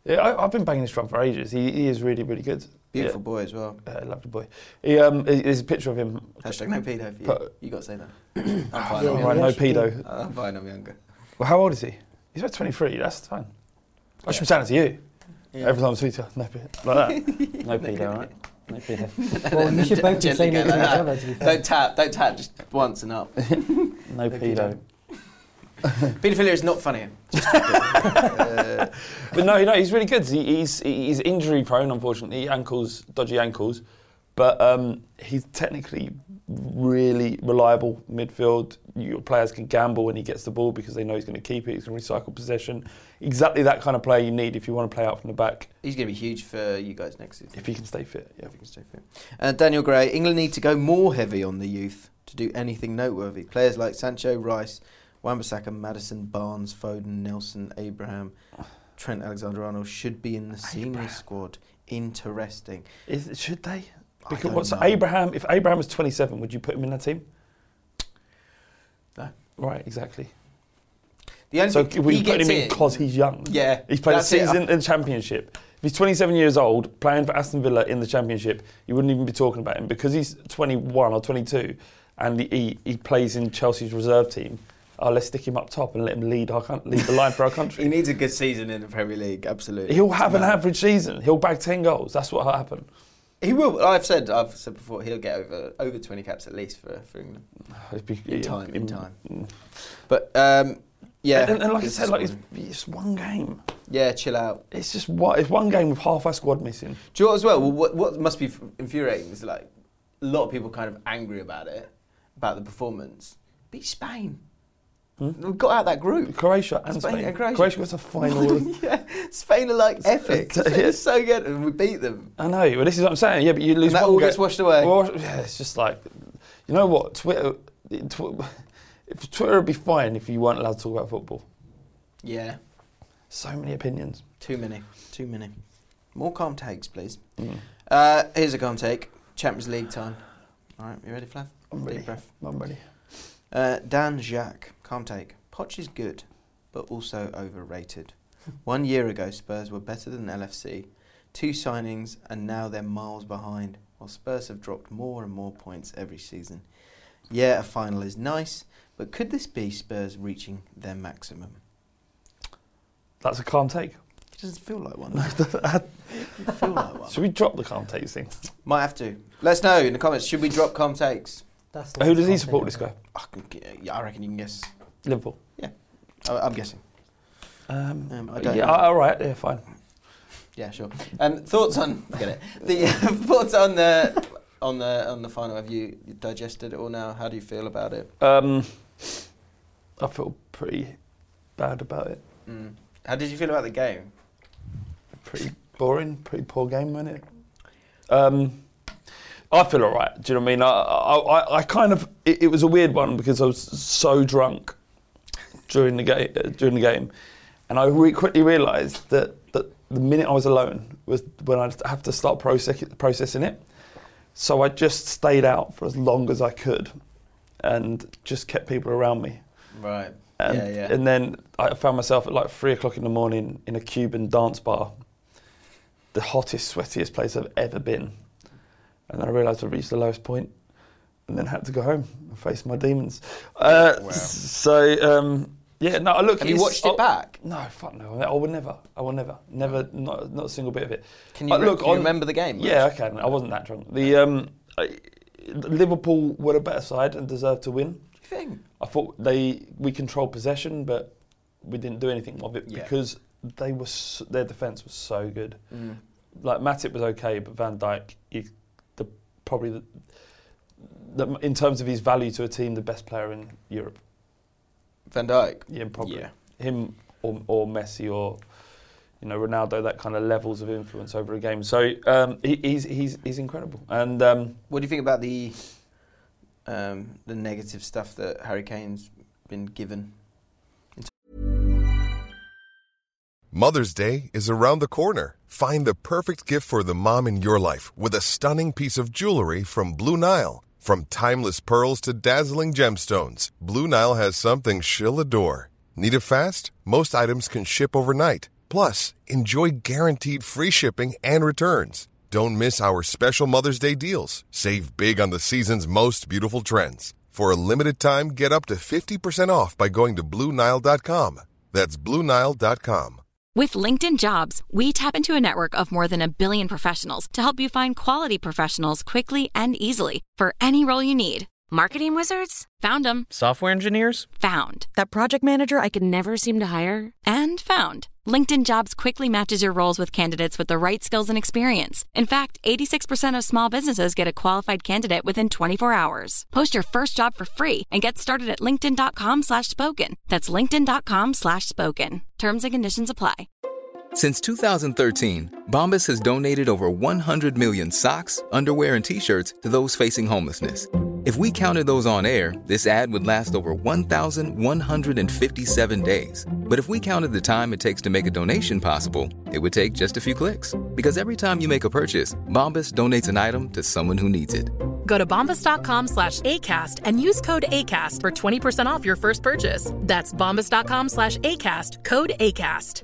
Yeah, I, I've been banging this drum for ages. He, he is really, really good. Beautiful yeah. boy as well. Uh, lovely boy. He, um, there's a picture of him. Hashtag no pedo for you. But, you got to say that. I'm fine. Yeah, I'm, right, no actually pedo. I'm fine. I'm younger. Well, how old is he? He's about twenty-three. That's fine. I should be saying it to you. Yeah. Every time I speak to her, no pedo. Like that. No pedo, right? No pedo. Well, you should both be Gently saying go it to like each that. other, to be fair. Don't tap. Don't tap. Just once and up. No pedo. Paedophilia is not funny. uh, But no, no, he's really good. He, he's he's injury prone, unfortunately, ankles, dodgy ankles, but um, he's technically really reliable midfield. Your players can gamble when he gets the ball because they know he's going to keep it. He's going to recycle possession. Exactly that kind of player you need if you want to play out from the back. he's going to be huge for you guys next season. If he can stay fit, yeah. If he can stay fit. Uh, Daniel Gray, England need to go more heavy on the youth to do anything noteworthy. Players like Sancho, Rice, Wan-Bissaka, Maddison, Barnes, Foden, Nelson, Abraham, Trent Alexander-Arnold should be in the senior Abraham. squad. Interesting. Is, should they? I Because don't what's know. Abraham? If Abraham was twenty-seven, would you put him in that team? No. Right, exactly. The only So thing we he put gets him in because he's young. Yeah, He's played a that's it. season in the Championship. If he's twenty-seven years old, playing for Aston Villa in the Championship, you wouldn't even be talking about him. Because he's twenty-one or twenty-two and he, he plays in Chelsea's reserve team, oh, let's stick him up top and let him lead our coun- lead the line for our country. He needs a good season in the Premier League, absolutely. He'll have an Man. average season. He'll bag ten goals. That's what will happen. He will. I've said I've said before, he'll get over over twenty caps at least for, for England. It'd be- In yeah, time, in mm, time. mm. But, um, yeah. And, and like I this said, is like it's, one- it's one game. yeah, chill out. It's just one, it's one game with half our squad missing. Do you know what as well? Well, what, what must be f- infuriating is like a lot of people kind of angry about it, about the performance. Beat Spain. Hmm? We've got out that group. Croatia and Spain Spain. and Croatia. Croatia was a final. yeah, Spain are like epic. uh, Spain is so good, and we beat them. I know. Well, this is what I'm saying. Yeah, but you lose And that one all game- gets washed away. Well, yeah, it's just like, you know what? Twitter. Tw- if Twitter would be fine if you weren't allowed to talk about football. Yeah, So many opinions. too many, too many. More calm takes, please. Mm. Uh, here's a calm take. Champions League time. All right, you ready, Flav? I'm ready. Deep breath. I'm ready. Uh, Dan Jacques, calm take. Poch is good, but also overrated. One year ago, Spurs were better than L F C. Two signings, and now they're miles behind, while Spurs have dropped more and more points every season. Yeah, a final is nice, but could this be Spurs reaching their maximum? That's a calm take. It doesn't feel like one. It doesn't feel like one. Should we drop the calm takes thing? Might have to. Let us know in the comments. Should we drop calm takes? That's Who does he not support, this something. guy? I, can, g- yeah, I reckon you can guess. Liverpool. I, I'm guessing. Um, Um, I don't yeah, know. all right. Yeah, fine. Yeah, sure. Um, thoughts on forget it. The uh, thoughts on the on the on the final. Have you digested it all now? How do you feel about it? Um, I feel pretty bad about it. Mm. How did you feel about the game? Pretty boring. Pretty poor game, wasn't it? Um, I feel all right. Do you know what I mean? I, I, I kind of. It, it was a weird one because I was so drunk during the game. Uh, during the game, and I re- quickly realised that that the minute I was alone was when I'd have to start process, processing it. So I just stayed out for as long as I could, and just kept people around me. Right. And, yeah, yeah. and then I found myself at like three o'clock in the morning in a Cuban dance bar, the hottest, sweatiest place I've ever been. And then I realised I reached the lowest point, and then had to go home and face my demons. Uh, Wow. So um, yeah, no. Look, Have you it's- watched it oh, back? No, fuck no. I would never. I will never. Never. Not, not a single bit of it. Can you, Uh, re- look, can you on- remember the game? Yeah, I can. I wasn't that drunk. The um, I, Liverpool were a better side and deserved to win. Do you think? I thought they we controlled possession, but we didn't do anything of it Yeah. because they were s their defence was so good. Mm. Like Matip was okay, but Van Dijk, he, the probably the, the in terms of his value to a team, the best player in Europe. Van Dijk. Yeah, probably Yeah. him or, or Messi or you know Ronaldo. That kind of levels of influence over a game. So um, he, he's he's he's incredible. And um, What do you think about the um, the negative stuff that Harry Kane's been given? Mother's Day is around the corner. Find the perfect gift for the mom in your life with a stunning piece of jewelry from Blue Nile. From timeless pearls to dazzling gemstones, Blue Nile has something she'll adore. Need it fast? Most items can ship overnight. Plus, enjoy guaranteed free shipping and returns. Don't miss our special Mother's Day deals. Save big on the season's most beautiful trends. For a limited time, get up to fifty percent off by going to Blue Nile dot com. That's Blue Nile dot com. With LinkedIn Jobs, we tap into a network of more than a billion professionals to help you find quality professionals quickly and easily for any role you need. Marketing wizards? Found them. Software engineers? Found. That project manager I could never seem to hire? And found. LinkedIn Jobs quickly matches your roles with candidates with the right skills and experience. In fact, eighty-six percent of small businesses get a qualified candidate within twenty-four hours. Post your first job for free and get started at linkedin.com slash spoken. That's linkedin.com slash spoken. Terms and conditions apply. Since two thousand thirteen, Bombas has donated over one hundred million socks, underwear, and T-shirts to those facing homelessness. If we counted those on air, this ad would last over one thousand one hundred fifty-seven days. But if we counted the time it takes to make a donation possible, it would take just a few clicks. Because every time you make a purchase, Bombas donates an item to someone who needs it. Go to bombas.com slash ACAST and use code ACAST for twenty percent off your first purchase. That's bombas.com slash ACAST, code ACAST.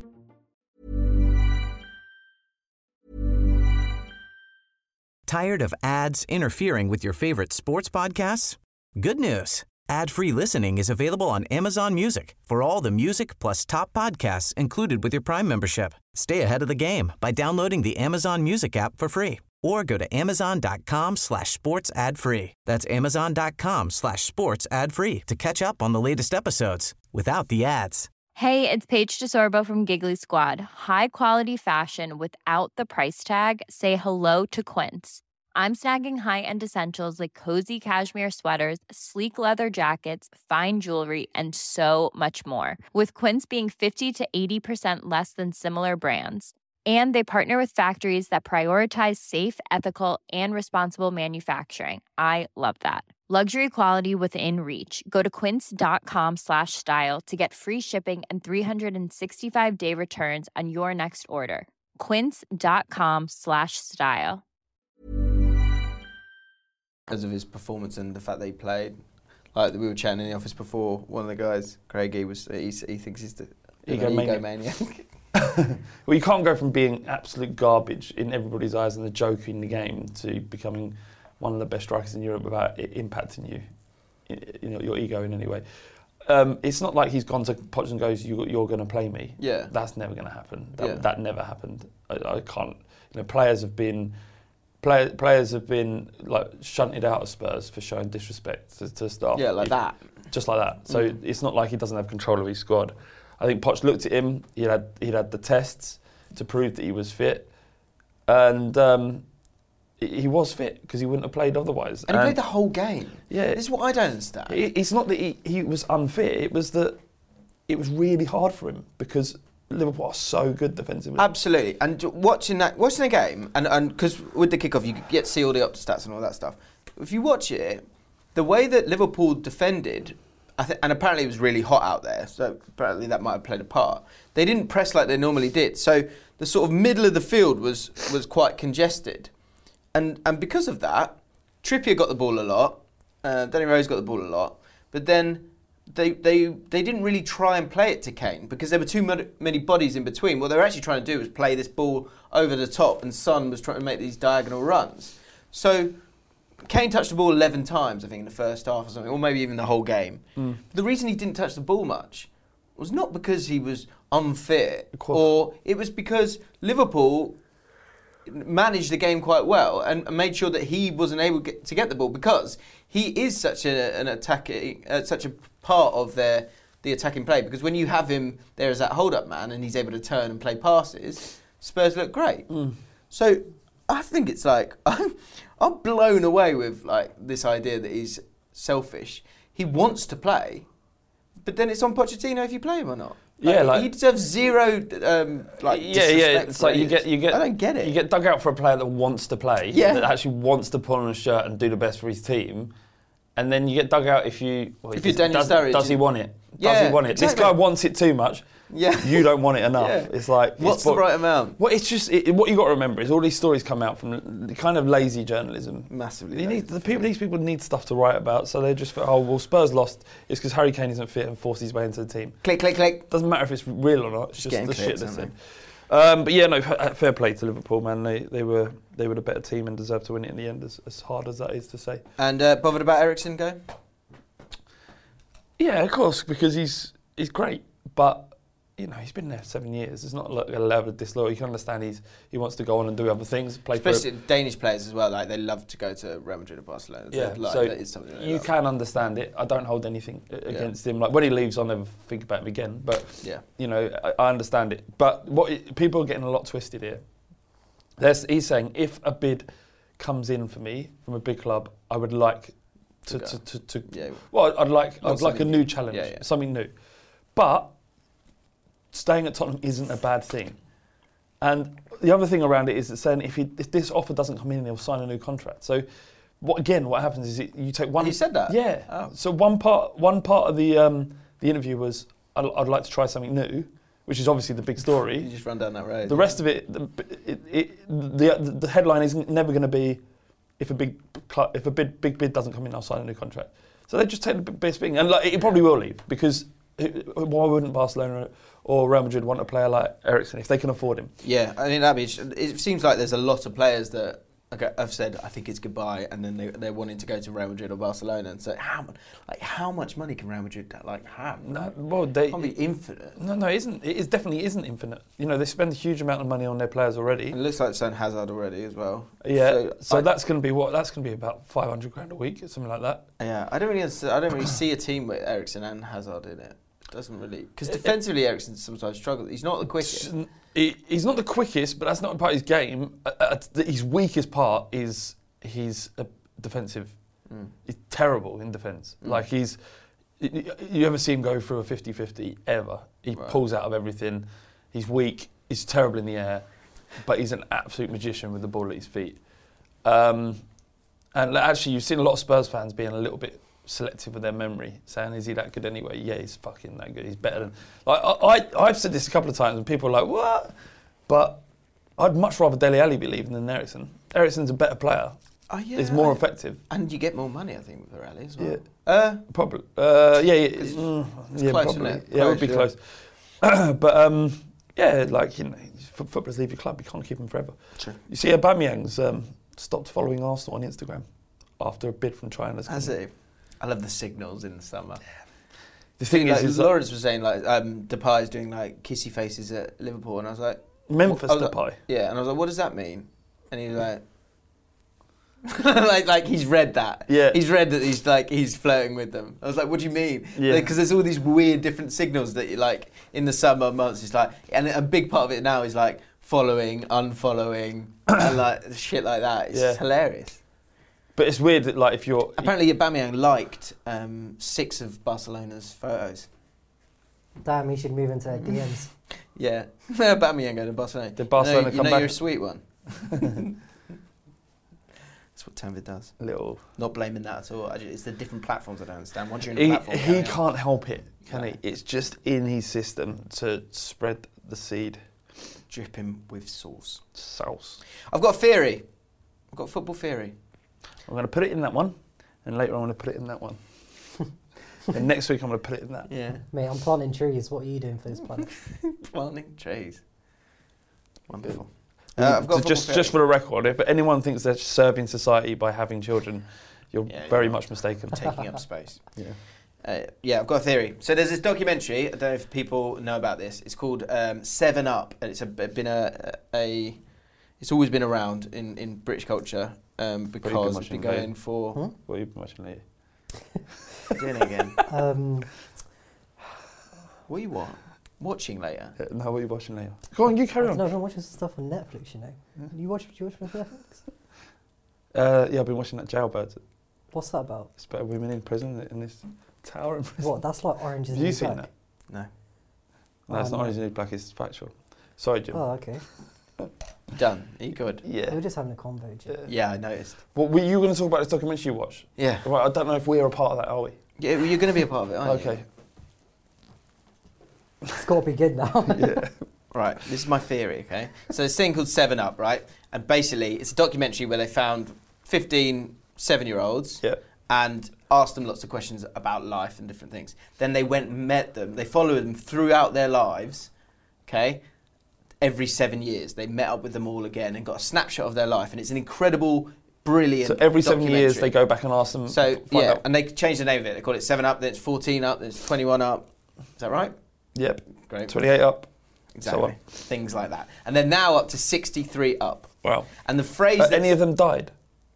Tired of ads interfering with your favorite sports podcasts? Good news. Ad-free listening is available on Amazon Music for all the music plus top podcasts included with your Prime membership. Stay ahead of the game by downloading the Amazon Music app for free or go to amazon.com slash sports ad free. That's amazon.com slash sports ad free to catch up on the latest episodes without the ads. Hey, it's Paige DeSorbo from Giggly Squad. High quality fashion without the price tag. Say hello to Quince. I'm snagging high-end essentials like cozy cashmere sweaters, sleek leather jackets, fine jewelry, and so much more. With Quince being fifty to eighty percent less than similar brands. And they partner with factories that prioritize safe, ethical, and responsible manufacturing. I love that. Luxury quality within reach. Go to quince.com slash style to get free shipping and three sixty-five day returns on your next order. Quince.com slash style. Because of his performance and the fact that he played. Like we were chatting in the office before, one of the guys, Craig, he, was, he, he thinks he's the egomaniac. egomaniac. Well, you can't go from being absolute garbage in everybody's eyes and the joker in the game to becoming one of the best strikers in Europe without it impacting you, you know, your ego in any way. Um, it's not like he's gone to Poch and goes, you, you're going to play me. Yeah. That's never going to happen. That, yeah. that never happened. I, I can't. You know, players have been, play, players have been like shunted out of Spurs for showing disrespect to, to staff. Yeah, like if, that. Just like that. So mm. it's not like he doesn't have control of his squad. I think Poch looked at him. He had he'd had the tests to prove that he was fit, and um, he was fit because he wouldn't have played otherwise. And, and he played the whole game. Yeah, this is what I don't understand. It, it's not that he, he was unfit. It was that it was really hard for him because Liverpool are so good defensively. Absolutely. And watching that, watching the game, and and because with the kickoff you get to see all the up to stats and all that stuff. If you watch it, the way that Liverpool defended. I th- and apparently it was really hot out there, so apparently that might have played a part. They didn't press like they normally did, so the sort of middle of the field was was quite congested, and and because of that, Trippier got the ball a lot, uh, Danny Rose got the ball a lot, but then they they they didn't really try and play it to Kane because there were too many bodies in between. What they were actually trying to do was play this ball over the top, and Son was trying to make these diagonal runs. So Kane touched the ball eleven times, I think, in the first half or something, or maybe even the whole game. Mm. The reason he didn't touch the ball much was not because he was unfit, or it was because Liverpool managed the game quite well and made sure that he wasn't able to get the ball because he is such a, an attacking, uh, such a part of their the attacking play. Because when you have him there as that hold-up man and he's able to turn and play passes, Spurs look great. Mm. So I think it's like I'm, I'm blown away with like this idea that he's selfish. He wants to play, but then it's on Pochettino if you play him or not. Like, yeah, like he deserves zero. Um, like yeah, yeah. It's like you get, you get. I don't get it. You get dug out for a player that wants to play, yeah. that actually wants to put on a shirt and do the best for his team, and then you get dug out if you. Well, if you're Daniel does, Sturridge, does he want it? Does yeah, he want it? Exactly. This guy wants it too much. Yeah. You don't want it enough. Yeah. It's like what's it's the what, right amount? Well, it's just it, what you got to remember is all these stories come out from the kind of lazy journalism. Massively. You lazy. need the people. These people need stuff to write about, so they just oh well, Spurs lost. It's because Harry Kane isn't fit and forced his way into the team. Click, click, click. Doesn't matter if it's real or not. It's Just just the getting shit clicks, they aren't said. Um, but yeah, no, f- fair play to Liverpool, man. They they were they were the better team and deserved to win it in the end. As, as hard as that is to say. And uh, bothered about Eriksen going? Yeah, of course, because he's he's great, but. You know, he's been there seven years. It's not like a level of disloyal. You can understand he's he wants to go on and do other things. Play Especially for Danish players as well. Like they love to go to Real Madrid or Barcelona. yeah. Like, so that is something they you love. can understand it. I don't hold anything against him. Like when he leaves, I'll never think about him again. But yeah. you know, I, I understand it. But what it, people are getting a lot twisted here. There's, he's saying if a bid comes in for me from a big club, I would like to To to, go. to, to Yeah. well, I'd like Want I'd like a something new new. challenge, Yeah, yeah. something new. But staying at Tottenham isn't a bad thing. And the other thing around it is that saying if, he, if this offer doesn't come in, he'll sign a new contract. So, what again? What happens is it, you take one. You said that? Yeah. Oh. So one part one part of the um, the interview was I'd, I'd like to try something new, which is obviously the big story. You just run down that road. The rest of it, the, it, it, the the headline is never going to be if a big cl- if a big big bid doesn't come in, I'll sign a new contract. So they just take the best thing, and like, it probably will leave because why wouldn't Barcelona or Real Madrid want a player like Eriksen if they can afford him? Yeah, I mean that'd be. It seems like there's a lot of players that okay, I've said I think it's goodbye, and then they they're wanting to go to Real Madrid or Barcelona, and so how like how much money can Real Madrid like have? No, well, they can't be infinite. No, no, it isn't. It is definitely isn't infinite. You know, they spend a huge amount of money on their players already. And it looks like they've signed Hazard already as well. Yeah, so, so I, that's going to be what? That's going to be about five hundred grand a week, or something like that. Yeah, I don't really, I don't really see a team with Eriksen and Hazard in it. Doesn't really because defensively Eriksen sometimes struggles. He's not the quickest. He, he's not the quickest, but that's not part of his game. Uh, uh, his weakest part is he's a defensive. Mm. He's terrible in defence. Mm. Like he's, you, you ever see him go through a fifty-fifty ever? He right. pulls out of everything. He's weak. He's terrible in the air, but he's an absolute magician with the ball at his feet. Um, and actually, you've seen a lot of Spurs fans being a little bit selective with their memory, saying, is he that good anyway? Yeah, he's fucking that good. He's better than... Like, I, I, I've said this a couple of times and people are like, what? But I'd much rather Dele Alli be leaving than Eriksen. Eriksen's a better player. Oh, yeah. He's more effective. And you get more money, I think, with Alli as well. Yeah. Uh, probably. Uh, yeah, yeah. Mm, it's yeah, close, probably. isn't it? Yeah, it would be yeah. close. But, um, yeah, like, you know, footballers leave your club. You can't keep them forever. True. You see Aubameyang's um, stopped following Arsenal on Instagram after a bid from China. Has he? I love the signals in the summer. Yeah. The thing like, is, is Lawrence was saying like um, Depay's doing like kissy faces at Liverpool, and I was like, Memphis I was Depay. Like, yeah, and I was like, what does that mean? And he was like, like, like he's read that. Yeah, he's read that he's like he's flirting with them. I was like, what do you mean? Yeah, because there's all these weird different signals that you like in the summer months. It's like, and a big part of it now is like following, unfollowing, and like shit like that. It's yeah. hilarious. But it's weird that, like, if you're... Apparently Aubameyang liked um, six of Barcelona's photos. Damn, he should move into their D Ms. Yeah. Aubameyang going to Barcelona. Did Barcelona you know, come you know back? You're a sweet one. That's what Tanvid does. Little... Not blaming that at all. I just, it's the different platforms I don't understand. Once you're in a he, platform... He can't help it, can no. he? It's just in his system to spread the seed. Drip him with sauce. Sauce. I've got a theory. I've got a football theory. I'm going to put it in that one, and later I'm going to put it in that one. And next week I'm going to put it in that. Yeah. Mate, I'm planting trees. What are you doing for this planet? Planting trees. Wonderful. Uh, I've got just, just for the record, if anyone thinks they're serving society by having children, you're yeah, very yeah. much mistaken. Taking up space. Yeah. Uh, yeah, I've got a theory. So there's this documentary. I don't know if people know about this. It's called um, Seven Up, and it's a, been a, a it's always been around in, in British culture um, because it's been going later? for. Huh? What have you been watching later? Doing it again. Um, what are you what? Watching later? Uh, no, what are you watching later? Go on, you carry on. No, I'm watching some stuff on Netflix. You know, yeah. you watch? Do you watch Netflix? Uh, yeah, I've been watching that Jailbirds. What's that about? It's about women in prison in this tower in prison. What? That's like Orange is the Have New you seen Black? that? No. No, it's oh, not no. Orange is the New Black. It's factual. Sorry, Jim. Oh, okay. Done. Are you good? Yeah. We're just having a convo, Jim. Yeah, I noticed. Well, were you going to talk about this documentary you watched? Yeah. Well, I don't know if we're a part of that, are we? Yeah, well, you're going to be a part of it, aren't okay. you? It's got to be good now. Yeah. Right, this is my theory, okay? So this thing called seven up, right? And basically, it's a documentary where they found fifteen seven-year-olds Yeah. and asked them lots of questions about life and different things. Then they went and met them. They followed them throughout their lives, okay? Every seven years. They met up with them all again and got a snapshot of their life. And it's an incredible, brilliant So every seven documentary. years they go back and ask them. So, find yeah, out. and they changed the name of it. They call it seven up, then it's fourteen up, then it's twenty-one up. Is that right? Yep. Great. twenty-eight up. Exactly. So on. Things like that. And they're now up to sixty-three up. Wow. And the phrase Uh, that any of them died?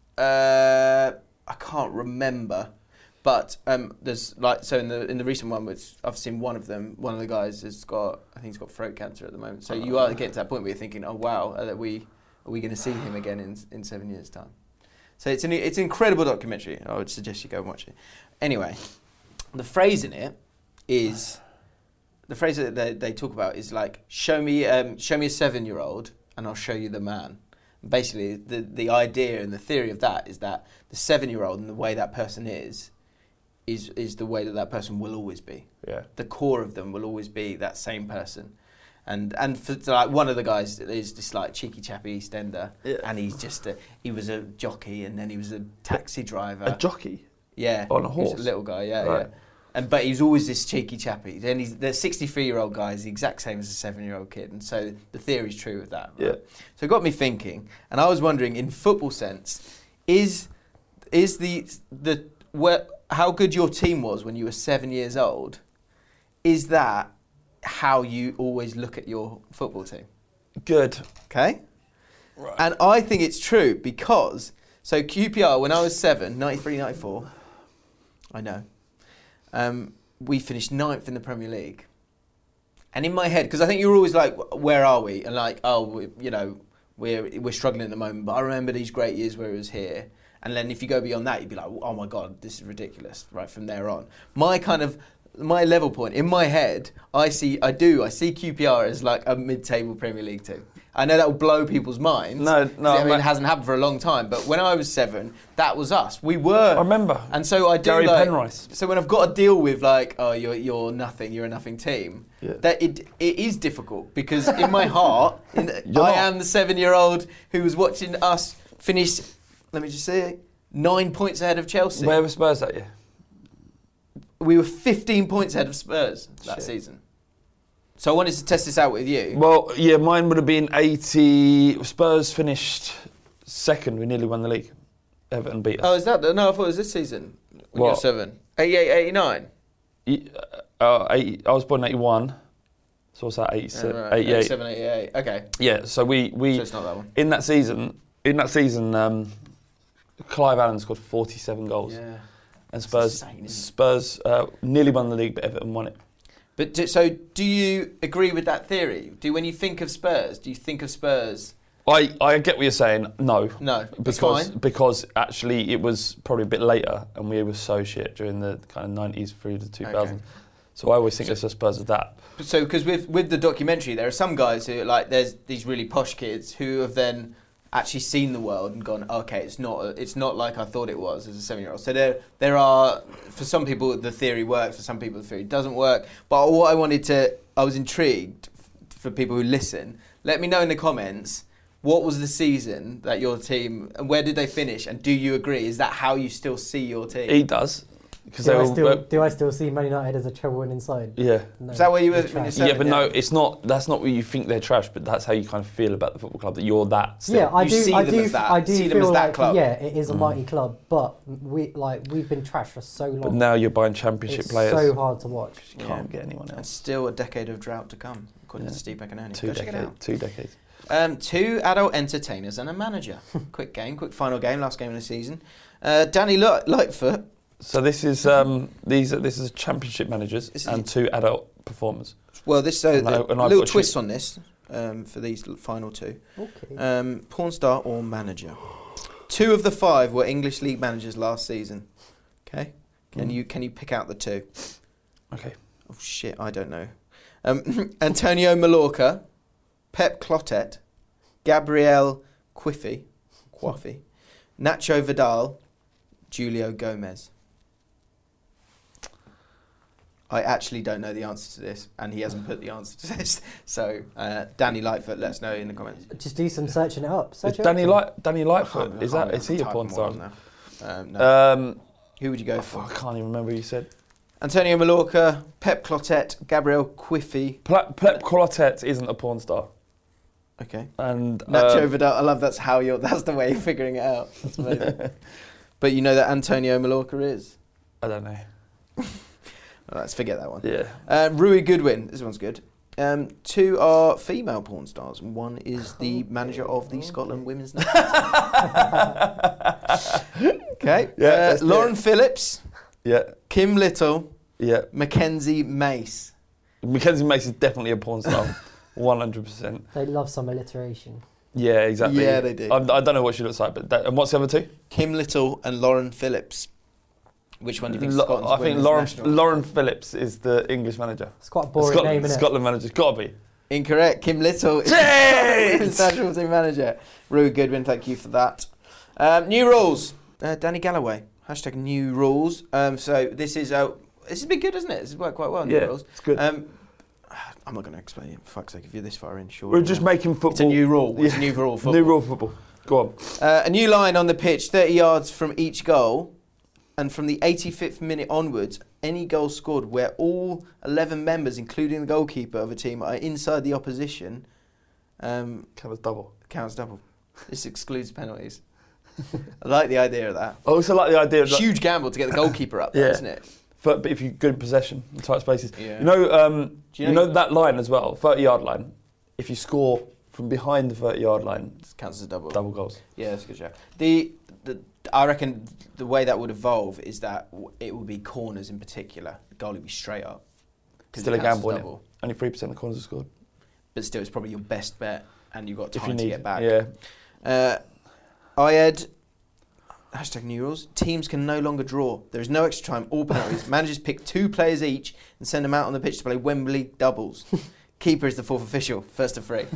Uh, I can't remember, but um, there's like so in the in the recent one, which I've seen one of them. One of the guys has got, I think he's got throat cancer at the moment. So Oh. you are getting to that point where you're thinking, oh wow, are we are we going to see him again in in seven years' time? So it's an it's an incredible documentary. I would suggest you go and watch it. Anyway, the phrase in it is the phrase that they, they talk about is like show me um, show me a seven-year-old and I'll show you the man. Basically, the, the idea and the theory of that is that the seven-year-old and the way that person is, is is the way that that person will always be. Yeah. The core of them will always be that same person. And and for so like one of the guys is this like cheeky chappy EastEnder, Yeah. and he's just a, he was a jockey and then he was a taxi driver. A jockey? Yeah. On a He was horse? a little guy, yeah, Right. yeah. And but he's always this cheeky chappy. Then he's the sixty-three-year-old guy is the exact same as a seven-year-old kid, and so the theory's true with that. Right? Yeah. So it got me thinking, and I was wondering, in football sense, is is the the where, how good your team was when you were seven years old? Is that how you always look at your football team? Good. Okay. Right. And I think it's true because so Q P R when I was seven, ninety-three, ninety-four, I know. Um, we finished ninth in the Premier League. And in my head, because I think you're always like, where are we? And like, oh, we, you know, we're we're struggling at the moment. But I remember these great years where it was here. And then if you go beyond that, you'd be like, oh my God, this is ridiculous, right, from there on. My kind of, my level point, in my head, I see, I do, I see Q P R as like a mid-table Premier League team. I know that will blow people's minds. No, no. I mean, but- it hasn't happened for a long time. But when I was seven, that was us. We were. I remember. And so I do Gary like, Penrice. So when I've got to deal with like, oh, you're you're nothing, you're a nothing team. Yeah. That it it is difficult because in my heart, in, I You're not. am the seven-year-old who was watching us finish. Let me just say, nine points ahead of Chelsea. Where were Spurs that year? We were fifteen points ahead of Spurs that Shit. season. So I wanted to test this out with you. Well, yeah, mine would have been eighty. Spurs finished second. We nearly won the league. Everton beat us. Oh, is that the, no? I thought it was this season. When you were What? seven, eighty-eight, eighty-nine. Ye- Uh, eighty, I was born in eighty-one. So what's that? eighty-seven, Yeah, right. eighty-eight. eighty-seven, eighty-eight. Okay. Yeah, so we, we So it's not that one. in that season, in that season, um, Clive Allen scored forty-seven goals. Yeah. And Spurs, insane, isn't it? Spurs uh, nearly won the league, but Everton won it. But do, so, do you agree with that theory? Do when you think of Spurs, do you think of Spurs? I, I get what you're saying. No, No, that's because fine. because actually it was probably a bit later, and we were so shit during the kind of nineties through the two thousands. Okay. So I always think of Spurs as that. So, because with with the documentary, there are some guys who like there's these really posh kids who have then actually seen the world and gone, okay, it's not it's not like I thought it was as a seven-year-old. So there there are for some people the theory works, for some people the theory doesn't work. But what I wanted to, I was intrigued f- for people who listen. Let me know in the comments. What was the season that your team, and where did they finish? And do you agree? Is that how you still see your team? He does. Because Do they I, were, still, do I still see Man United as a treble winning side? yeah. No, Is that where you were they're when you're trash. seven? Yeah, but no, it's not. That's not what you think they're trash, but that's how you kind of feel about the football club. That you're that. Still. Yeah, I You do. see I them do. as that. I do See them feel as that like club. yeah, it is a mighty club, but we like we've been trash for so long. But now you're buying championship it's players. so hard to watch. You can't get anyone And else. still a decade of drought to come, according Yeah. to Steve McInerney. Two Go check it decades. out. Two decades. Um, two adult entertainers and a manager. Quick game, quick final game, last game of the season. Uh, Danny Light- Lightfoot. So this is um, these. Are, this is championship managers This is- and two adult performers. Well, this so And I- a and I've little got twist you- on this um, for these l- final two. Okay. Um, porn star or manager. Two of the five were English league managers last season. Okay, can Mm. you can you pick out the two? Okay. Oh shit, I don't know. Um, Antonio Mallorca, Pep Clotet, Gabriel Quiffy, Quaffy, Nacho Vidal, Julio Gomez. I actually don't know the answer to this, and he hasn't put the answer to this. So, uh, Danny Lightfoot, let us know in the comments. Just do some searching it up. Search Is it Danny up. Light Danny Lightfoot? can't- Is I that can't is he a type porn them star? all on there. Um, no. Um, Who would you go I for? can't even remember who you said. Antonio Mallorca, Pep Clotet, Gabriel Quiffy. Ple- Pep Clotet isn't a porn star. Okay. And Nacho uh, Vidal. I love that's how you're. That's the way you're figuring it out. That's amazing. But you know that Antonio Mallorca is. I don't know. Well, let's forget that one. Yeah. Uh, Rui Goodwin. This one's good. Um, two are female porn stars, and one is the manager of the Scotland women's national team. Okay. Yeah, Uh, let's do Lauren it. Phillips, Yeah. Kim Little, Yeah. Mackenzie Mace. Mackenzie Mace is definitely a porn star. one hundred percent. They love some alliteration. Yeah, exactly. Yeah, they do. I, I don't know what she looks like, but that, and what's the other two? Kim Little and Lauren Phillips. Which one do you think? Lo- Scotland's I think women's Lauren national? Lauren Phillips is the English manager. It's quite a boring Scotland, name, innit? Scotland manager. It's got to be. Incorrect. Kim Little is Jeez! women's national team manager. Rui Goodwin, thank you for that. Um, new rules. Uh, Danny Galloway. Hashtag new rules. Um, so this is uh, this has been good, hasn't it? This has worked quite well. New Yeah, rules. it's good. Um, I'm not going to explain it. For fuck's sake, if you're this far in, sure. We're just making football. It's a new rule. It's a Yeah. new rule. Football. New rule football. Go on. Uh, a new line on the pitch, thirty yards from each goal, and from the eighty-fifth minute onwards, any goal scored where all eleven members, including the goalkeeper of a team, are inside the opposition, um, Counts double. counts double. This excludes penalties. I like the idea of that. I also like the idea of that- Huge gamble to get the goalkeeper up there, Yeah. isn't it? But if you're good in possession, in tight spaces. Yeah. You know, um, Do you you know- know that line as well, thirty-yard line. If you score from behind the thirty-yard line, This counts as a double. double goals. Yeah, that's a good show. The, the I reckon the way that would evolve is that w- it would be corners in particular. The goal would be straight up. 'Cause Still it a counts as gamble, innit? double. Only three percent of corners are scored. But still, it's probably your best bet, and you've got If time you to need get back. Yeah. Uh, Ayed, hashtag new rules. Teams can no longer draw. There is no extra time or penalties. Managers pick two players each and send them out on the pitch to play Wembley doubles. Keeper is the fourth official, first to three.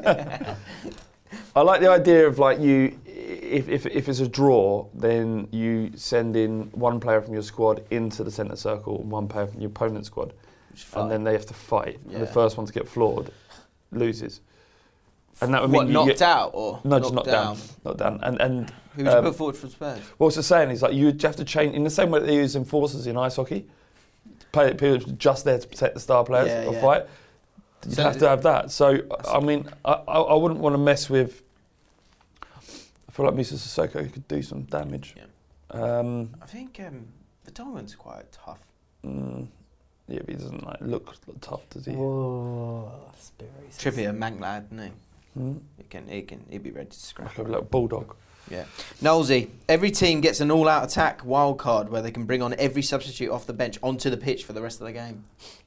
I like the idea of like you, if, if if it's a draw, then you send in one player from your squad into the centre circle and one player from your opponent's squad, and then they have to fight. Yeah. And the first one to get floored loses. And that would What, mean you knocked get, out or no, just knocked knocked down, knocked down. And and Who would you um, put forward for Spurs? What it's saying is like you have to change in the same way that they use enforcers in ice hockey. Play people just there to protect the star players Yeah, or yeah. fight. You So have to have that. So I mean, I, I, I wouldn't want to mess with. I feel like Misa Sissoko could do some damage. Yeah. Um, I think um, the Dolman's quite tough. mm, yeah, but he doesn't like look tough, does he? Whoa, that's a bit racist. Trippier, mank lad, isn't he? Hmm? He can, he can, he'd be ready to scrap. Like a little bulldog. Yeah. Knowlesy, every team gets an all-out attack wild card where they can bring on every substitute off the bench onto the pitch for the rest of the game.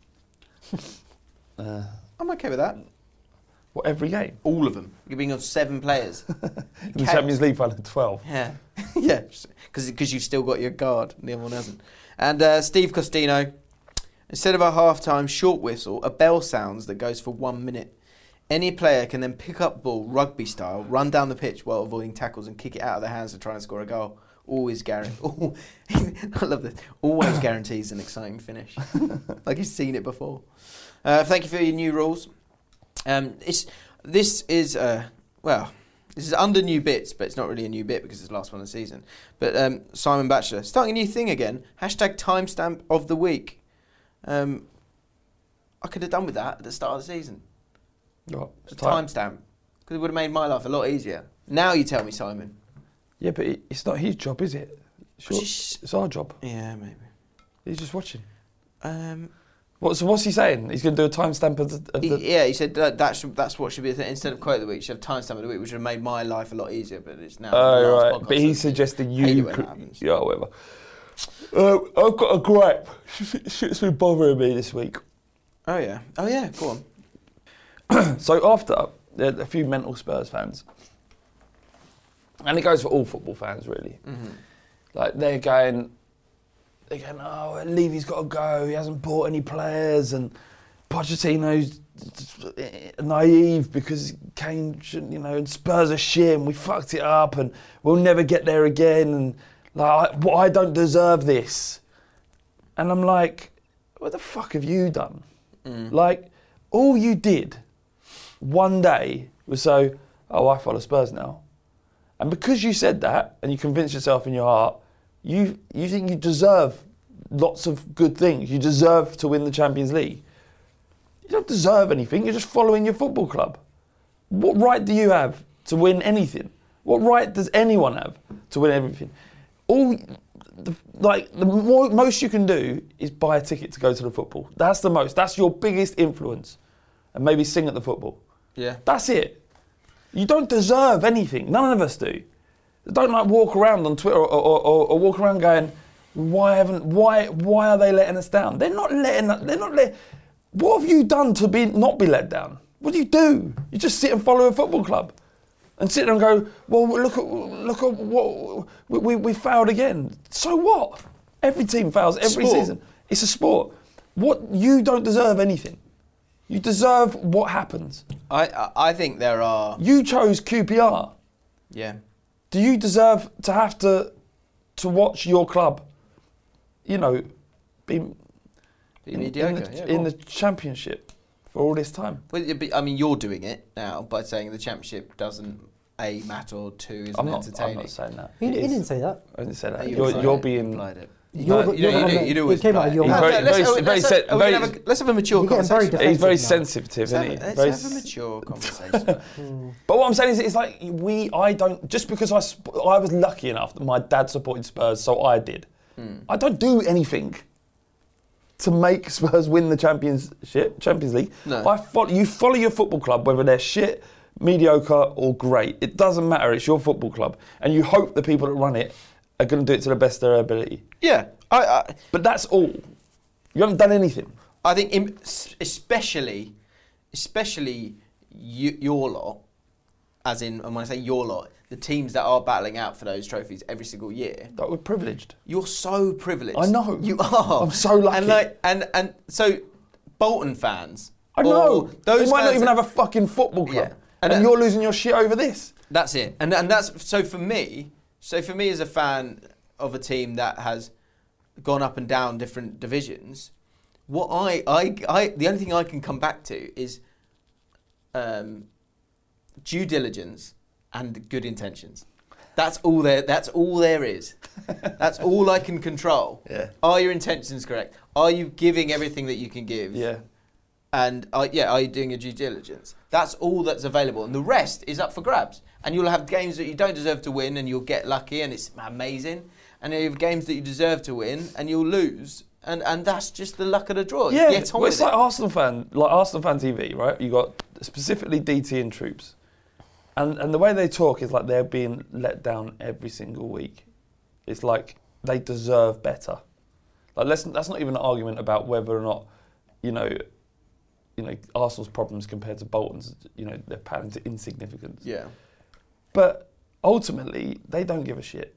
Uh, I'm okay with that. what every game? All of them. You can bring on seven players. In the Champions League final twelve. Yeah, yeah, because you've still got your guard and the other one hasn't. And uh, Steve Costino, instead of a half-time short whistle, a bell sounds that goes for one minute. Any player can then pick up ball, rugby style, run down the pitch while avoiding tackles and kick it out of their hands to try and score a goal. Always guarantee. I love this. Always guarantees an exciting finish. Like he's seen it before. Uh, thank you for your new rules. Um, it's this is uh, well, this is under new bits, but it's not really a new bit because it's the last one of the season. But um, Simon Batchelor starting a new thing again. Hashtag timestamp of the week. Um, I could have done with that at the start of the season. What? A timestamp, because it would have made my life a lot easier. Now you tell me, Simon. Yeah, but it, it's not his job, is it? Sure, Just- it's our job. Yeah, maybe. He's just watching. Um, What, so what's he saying? He's going to do a timestamp of the... Of he- the yeah, he said that, that should, that's what should be the thing. Instead of quote of the week, you should have timestamp of the week, which would have made my life a lot easier. But it's now. the Oh, last right. podcast, But he so suggested hate it you... when Could, that happens. yeah, whatever. Uh, I've got a gripe. Shit's been bothering me this week. Oh yeah. Oh yeah. Go on. So after, there are a few mental Spurs fans. And it goes for all football fans, really. Mm-hmm. Like, they're going... They're going, oh, Levy's got to go. He hasn't bought any players. And Pochettino's naive because Kane shouldn't, you know, and Spurs are shit and we fucked it up and we'll never get there again. And, like, I, well, I don't deserve this. And I'm like, what the fuck have you done? Mm. Like, all you did one day was so, oh, I follow Spurs now. And because you said that and you convinced yourself in your heart, you you think you deserve lots of good things. You deserve to win the Champions League. You don't deserve anything. You're just following your football club. What right do you have to win anything? What right does anyone have to win everything? All, the, like, the more, most you can do is buy a ticket to go to the football. That's the most. That's your biggest influence. And maybe sing at the football. Yeah. That's it. You don't deserve anything. None of us do. Don't like walk around on Twitter or, or, or, or walk around going, why haven't? Why? Why are they letting us down? They're not letting. They're not let. What have you done to be not be let down? What do you do? You just sit and follow a football club, and sit there and go, well, look at look at what we, we, we failed again. So what? Every team fails every Sport. season. It's a sport. What you don't deserve anything. You deserve what happens. I I, I think there are. You chose Q P R. Yeah. Do you deserve to have to to watch your club, you know, be, Be in, mediocre, in, the, yeah, in go the Championship for all this time? Well, it'd be- I mean, you're doing it now by saying the Championship doesn't A, matter, or two, isn't I'm not, entertaining. I'm not saying that. He, It he is. didn't say that. I didn't say that. No, you You're, implied you're it, being... you implied it. You're No, the- you you're know, the you one do- that- you do it always came out imply of your it. He's mouth. very- No, let's- very- oh, very let's sen- have- are we very- gonna have a- Let's have a mature You're getting very conversation. He's very defensive now. sensitive, Let's isn't he? have, let's Very have a s- mature conversation. But what I'm saying is, it's like we, I don't, just because I, sp- I was lucky enough that my dad supported Spurs, so I did. Hmm. I don't do anything to make Spurs win the Championship, Champions League. No. I follow, you follow your football club, whether they're shit, mediocre, or great. It doesn't matter. It's your football club, and you hope the people that run it are going to do it to the best of their ability. Yeah, I, I, But that's all. You haven't done anything. I think, in, especially, especially you, your lot, as in, and when I say your lot, the teams that are battling out for those trophies every single year. That we're privileged. You're so privileged. I know. You are. I'm so lucky. And like, and and so, Bolton fans. I know. or Those they might not fans even that- have a fucking football club, Yeah. and, And- you're losing your shit over this. That's it. And and that's so for me. So for me as a fan of a team that has gone up and down different divisions, what I I, I the only thing I can come back to is um, due diligence and good intentions. That's all there. That's all there is. That's all I can control. Yeah. Are your intentions correct? Are you giving everything that you can give? Yeah. And uh, yeah, are you doing your due diligence? That's all that's available, and the rest is up for grabs. And you'll have games that you don't deserve to win, and you'll get lucky, and it's amazing. And you have games that you deserve to win, and you'll lose, and and that's just the luck of the draw. Yeah, Get on well, it's with like it. Arsenal fan, like Arsenal fan T V, right? You got specifically D T and Troops, and and the way they talk is like they're being let down every single week. It's like they deserve better. Like let's, that's not even an argument about whether or not, you know, you know Arsenal's problems compared to Bolton's, you know, they're pattern to insignificance. Yeah. But ultimately, they don't give a shit.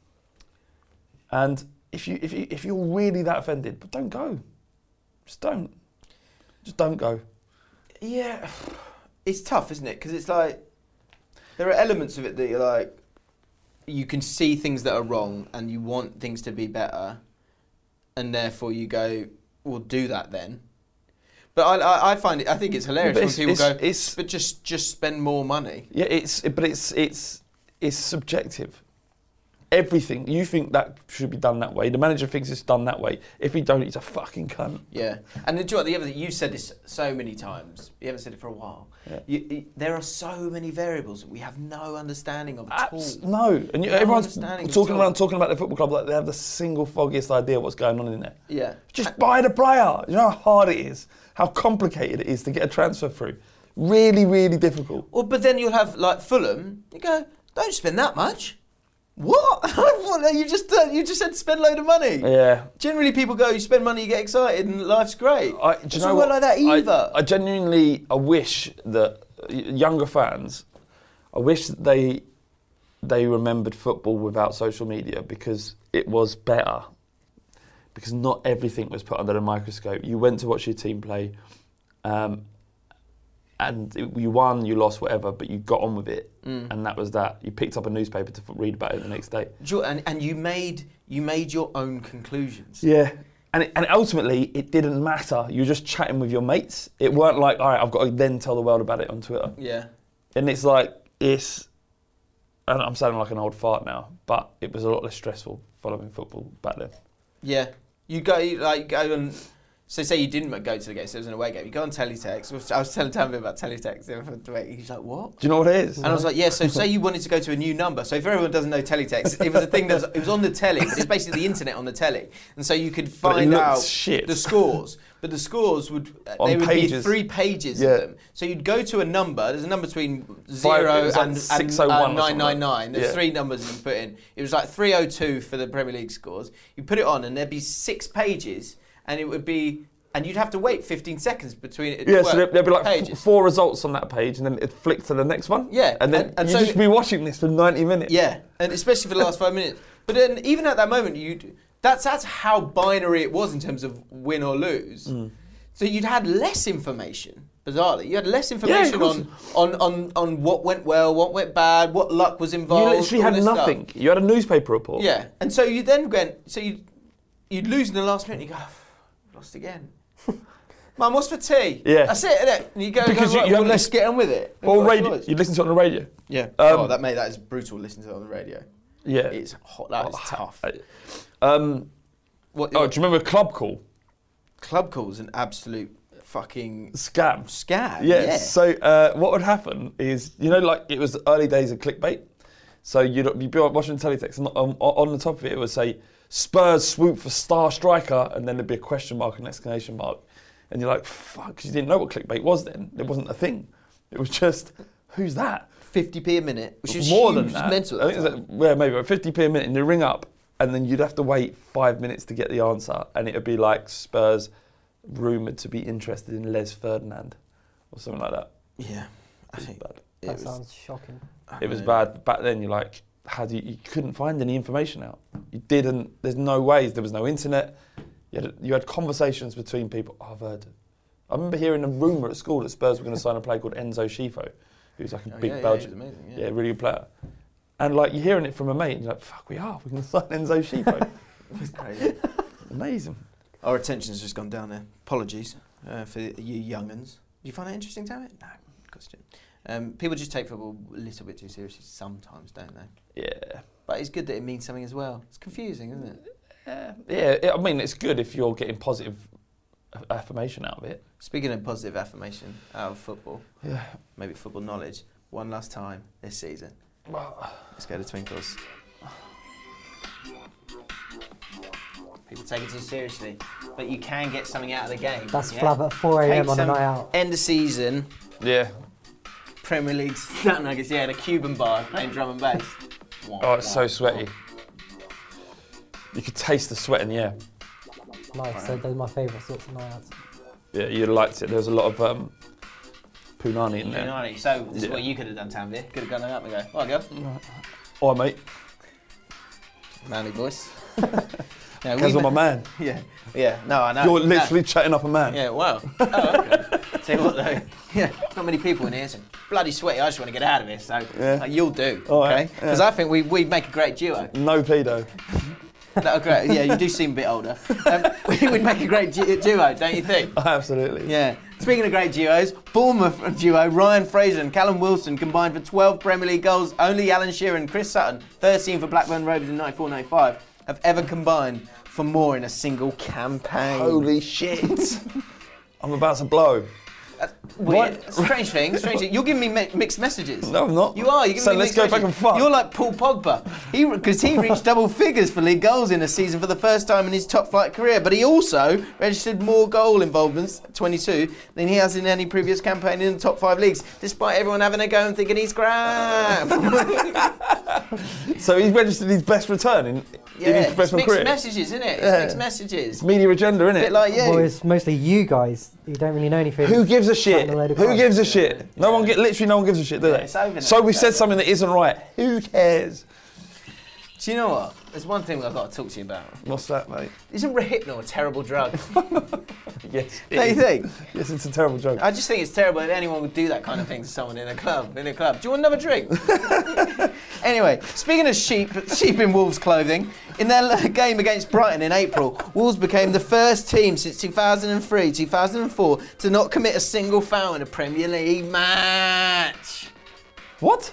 And if you if you if you're really that offended, but don't go. Just don't. Just don't go. Yeah, it's tough, isn't it? Because it's like there are elements of it that you're like, you can see things that are wrong, and you want things to be better, and therefore you go, "Well, do that then." But I, I, I find it. I think it's hilarious Yeah, when it's- people it's- go, it's- "But just, just spend more money." Yeah, it's but it's it's it's subjective. Everything you think that should be done that way, the manager thinks it's done that way. If he don't, he's a fucking cunt. Yeah, and do you know what, the other thing, you've said this so many times. You haven't said it for a while. Yeah. You, you, there are so many variables that we have no understanding of at all. Abs- no, and you, No everyone's understanding at talking all. around talking about the football club like they have the single foggiest idea what's going on in there. Yeah. Just buy the player. You know how hard it is, how complicated it is to get a transfer through. Really, really difficult. Well, but then you'll have like Fulham. You go, don't spend that much. What? What? You just uh, you just said spend a load of money. Yeah. Generally, people go, you spend money, you get excited, and life's great. I, do It's you not know what? like that either. I, I genuinely, I wish that younger fans, I wish that they they remembered football without social media because it was better. Because not everything was put under the microscope. You went to watch your team play, um, and it, you won, you lost, whatever, but you got on with it, Mm. and that was that. You picked up a newspaper to f- read about it the next day. Do you- and, and you made you made your own conclusions. Yeah. And, it, and ultimately, it didn't matter. You were just chatting with your mates. It weren't like, all right, I've got to then tell the world about it on Twitter. Yeah. And it's like, it's, and I'm sounding like an old fart now, but it was a lot less stressful following football back then. Yeah. You go, like, go and, so say you didn't go to the game, so it was an away game. You go on teletext. I was telling Tammy about teletext the other week. He's like, what? Do you know what it is? And I was like, yeah, so say you wanted to go to a new number. So if everyone doesn't know teletext, it was a thing that was, it was on the telly, but it's basically the internet on the telly. And so you could find out shit. the scores. But the scores would, on they would pages. be three pages yeah. of them. So you'd go to a number, there's a number between zero like and, and uh, nine nine nine. There's yeah. three numbers you put in. It was like three oh two for the Premier League scores. You put it on and there'd be six pages and it would be, and you'd have to wait fifteen seconds between it. Yeah, so there'd be like pages. f- four results on that page and then it'd flick to the next one. Yeah. And then and, and you'd so just be watching this for ninety minutes. Yeah, and especially for the last five minutes. But then even at that moment, you'd, that's, that's how binary it was in terms of win or lose. Mm. So you'd had less information, bizarrely. You had less information yeah, on, on, on, on what went well, what went bad, what luck was involved. You literally had nothing. Stuff. You had a newspaper report. Yeah, and so you then went, so you'd, you'd lose in the last minute and you go, oh, lost again. Mum, what's for tea? Yeah. That's it, innit? And you go, because go, you, right, you well, have let's get on with it. Well, radio, you listen to it on the radio. Yeah. Um, oh, that mate, that is brutal. Listen to it on the radio. Yeah. It's hot. That is oh, tough. Um, what, oh, do you remember Club Call? Club Call's an absolute fucking scam. Scam. Yes. Yeah. So uh, what would happen is, you know, like it was the early days of clickbait. So you'd, you'd be watching the teletext, and on, on the top of it, it would say Spurs swoop for star striker, and then there'd be a question mark, an exclamation mark, and you're like, fuck, because you didn't know what clickbait was then. It wasn't a thing. It was just, who's that? fifty p a minute, which is more huge, than that. Mental. I think it's like, yeah, maybe fifty p a minute, and you ring up, and then you'd have to wait five minutes to get the answer, and it'd be like Spurs rumoured to be interested in Les Ferdinand, or something like that. Yeah, I think bad. That was, sounds shocking. It was bad. Back then, you're like, how do you, you couldn't find any information out. You didn't, there's no ways, there was no internet. You had, you had conversations between people. Oh, I've heard. I remember hearing a rumour at school that Spurs were going to sign a player called Enzo Schifo, who's like a oh, big yeah, Belgian. Yeah, amazing, yeah. yeah, really good player. And like, you're hearing it from a mate, and you're like, fuck, we are, we're going to sign Enzo Schifo. It's crazy. Amazing. Our attention's just gone down there. Apologies uh, for you young'uns. Do you find it interesting, Tammy? No, question. Um, people just take football a little bit too seriously sometimes, don't they? Yeah. But it's good that it means something as well. It's confusing, isn't it? Uh, yeah, it, I mean, it's good if you're getting positive affirmation out of it. Speaking of positive affirmation out of football, yeah, maybe football knowledge, one last time this season. Let's go to Twinkles. People take it too seriously, but you can get something out of the game. That's yeah? flab at four a.m. on a night out. End of season. Yeah. Premier League Stat Nuggets, yeah, in a Cuban bar playing drum and bass. Wow, oh, it's wow, so sweaty. wow. You could taste the sweat in the air. Nice, so those are my favourite sorts of night outs. Yeah, you liked it. There was a lot of um, punani in there. Punani. So this yeah. is what you could have done, Tanvir. Could have gone up and go, oh, go. Oh, mate. Manly voice. No, That's my man. Yeah, yeah. No, I know. You're literally no. chatting up a man. Yeah, wow. Oh, okay. Tell you what though, yeah, not many people in here. It's bloody sweaty. I just want to get out of here. So yeah. uh, you'll do, All okay? right. Because yeah. I think we we'd make a great duo. No pedo. No, great. Yeah, you do seem a bit older. Um, we would make a great du- duo, don't you think? Absolutely. Yeah. Speaking of great duos, Bournemouth duo Ryan Fraser and Callum Wilson combined for twelve Premier League goals. Only Alan Shearer and Chris Sutton, thirteen for Blackburn Rovers in ninety-four ninety-five, have ever combined for more in a single campaign. Holy shit. I'm about to blow. Uh, weird. Strange thing, strange thing. You're giving me mi- mixed messages. No, I'm not. You are. You're giving so me let's mixed go messages. back and fuck. You're like Paul Pogba. He because he reached double figures for league goals in a season for the first time in his top flight career. But he also registered more goal involvements, twenty-two, than he has in any previous campaign in the top five leagues, despite everyone having a go and thinking he's crap. So he's registered his best return in, yeah, in his professional it's mixed career. messages, isn't it? It's Yeah. mixed messages. It's media agenda, isn't it? A bit like you. Well, it's mostly you guys who don't really know anything. Who gives a shit? A Who gives a shit? No one get literally no one gives a shit, do Yeah, they? it's over now. So we It's said over. something that isn't right. Who cares? Do you know what? There's one thing I've got to talk to you about. What's that, mate? Isn't Rohypnol a terrible drug? Yes. Don't you think? Yes, it's a terrible drug. I just think it's terrible that anyone would do that kind of thing to someone in a club. In a club. Do you want another drink? Anyway, speaking of sheep, sheep in Wolves clothing, in their game against Brighton in April, Wolves became the first team since two thousand three, two thousand four to not commit a single foul in a Premier League match. What?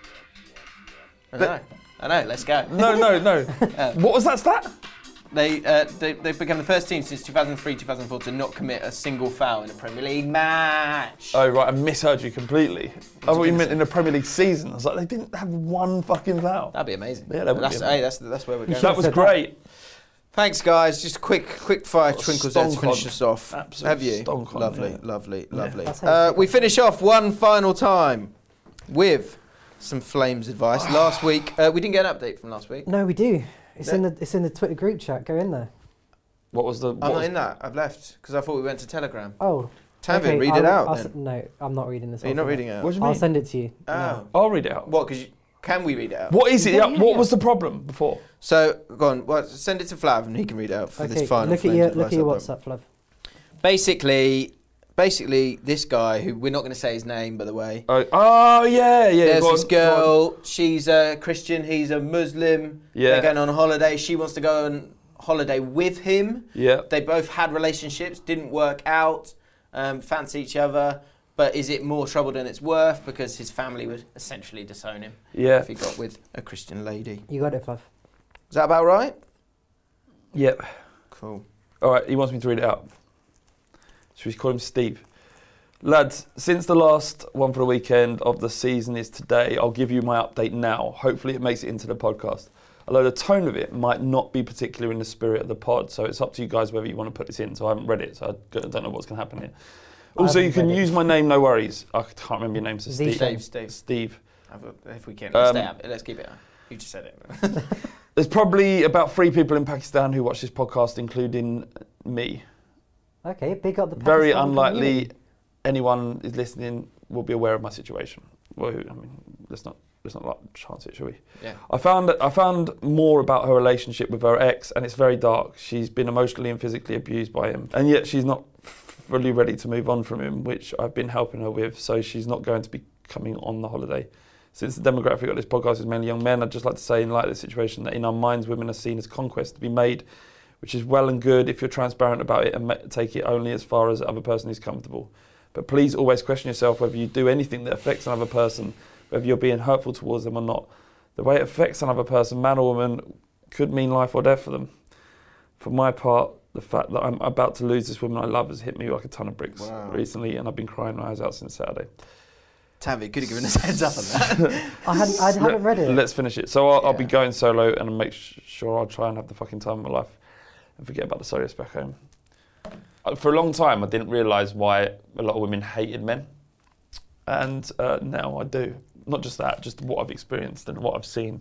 I know. I know. Let's go. No, no, no. uh, what was that stat? They, uh, they, they've become the first team since two thousand three, two thousand four to not commit a single foul in a Premier League match. Oh, right, I misheard you completely. I thought you meant in the Premier League season. I was like, they didn't have one fucking foul. That'd be amazing. Yeah, that would that's, be amazing. Hey, that's, that's where we're going. That was great. Thanks, guys. Just a quick, quick fire twinkles there to finish us off. Absolutely. Have you? Stonk on, lovely, yeah. lovely, lovely, Yeah. Uh, we finish off one final time with some Flames advice. Last week, uh, we didn't get an update from last week. No, we do. It's No. in the it's in the Twitter group chat. Go in there. What was the? What I'm was not in that. I've left because I thought we went to Telegram. Oh. Tavin, okay, read I'll, it out I'll then. s- no, I'm not reading this. Are you off not of reading it. it out? What do you I'll mean? send it to you. Oh. No. I'll read it out. What? Because can we read it out? What is it? Yeah, Yeah, yeah, what yeah. was the problem before? So, go on. Well, send it to Flav and he can read it out for Okay, this final look at Flames your advice look at your update. WhatsApp, Flav. Basically, basically, this guy who we're not going to say his name, by the way. Oh, oh yeah, yeah. There's go this on, go on. girl. She's a Christian. He's a Muslim. Yeah. They're going on holiday. She wants to go on holiday with him. Yeah. They both had relationships, didn't work out, um, fancy each other. But is it more trouble than it's worth? Because his family would essentially disown him Yeah. if he got with a Christian lady. You got it, Flav. Is that about right? Yep. Cool. All right, he wants me to read it out. Should we call him Steve? Lads, since the last one for the weekend of the season is today, I'll give you my update now. Hopefully it makes it into the podcast. Although the tone of it might not be particularly in the spirit of the pod, so it's up to you guys whether you want to put this in. So I haven't read it, so I don't know what's going to happen here. Also, you can use my name, no worries. I can't remember your name, so Steve. Steve. Steve. Steve. If we can, Um, stay up. Let's keep it up. You just said it. There's probably about three people in Pakistan who watch this podcast, including me. Okay, big up the Very Pakistan unlikely community. anyone is listening will be aware of my situation. Well, I mean, let's not let's not like chance it, shall we? Yeah. I found I found more about her relationship with her ex, and it's very dark. She's been emotionally and physically abused by him, and yet she's not fully ready to move on from him, which I've been helping her with. So she's not going to be coming on the holiday. Since the demographic of this podcast is mainly young men, I'd just like to say, in light of this situation, that in our minds, women are seen as conquests to be made, which is well and good if you're transparent about it and ma- take it only as far as the other person is comfortable. But please always question yourself whether you do anything that affects another person, whether you're being hurtful towards them or not. The way it affects another person, man or woman, could mean life or death for them. For my part, the fact that I'm about to lose this woman I love has hit me like a ton of bricks Wow. recently, and I've been crying my eyes out since Saturday. Tavi could have given us a heads up on that. I hadn't I haven't read it. Let's finish it. So I'll, I'll be Yeah. going solo and make sh- sure I'll try and have the fucking time of my life and forget about the serious back home. Uh, For a long time, I didn't realise why a lot of women hated men, and uh, now I do. Not just that, just what I've experienced and what I've seen.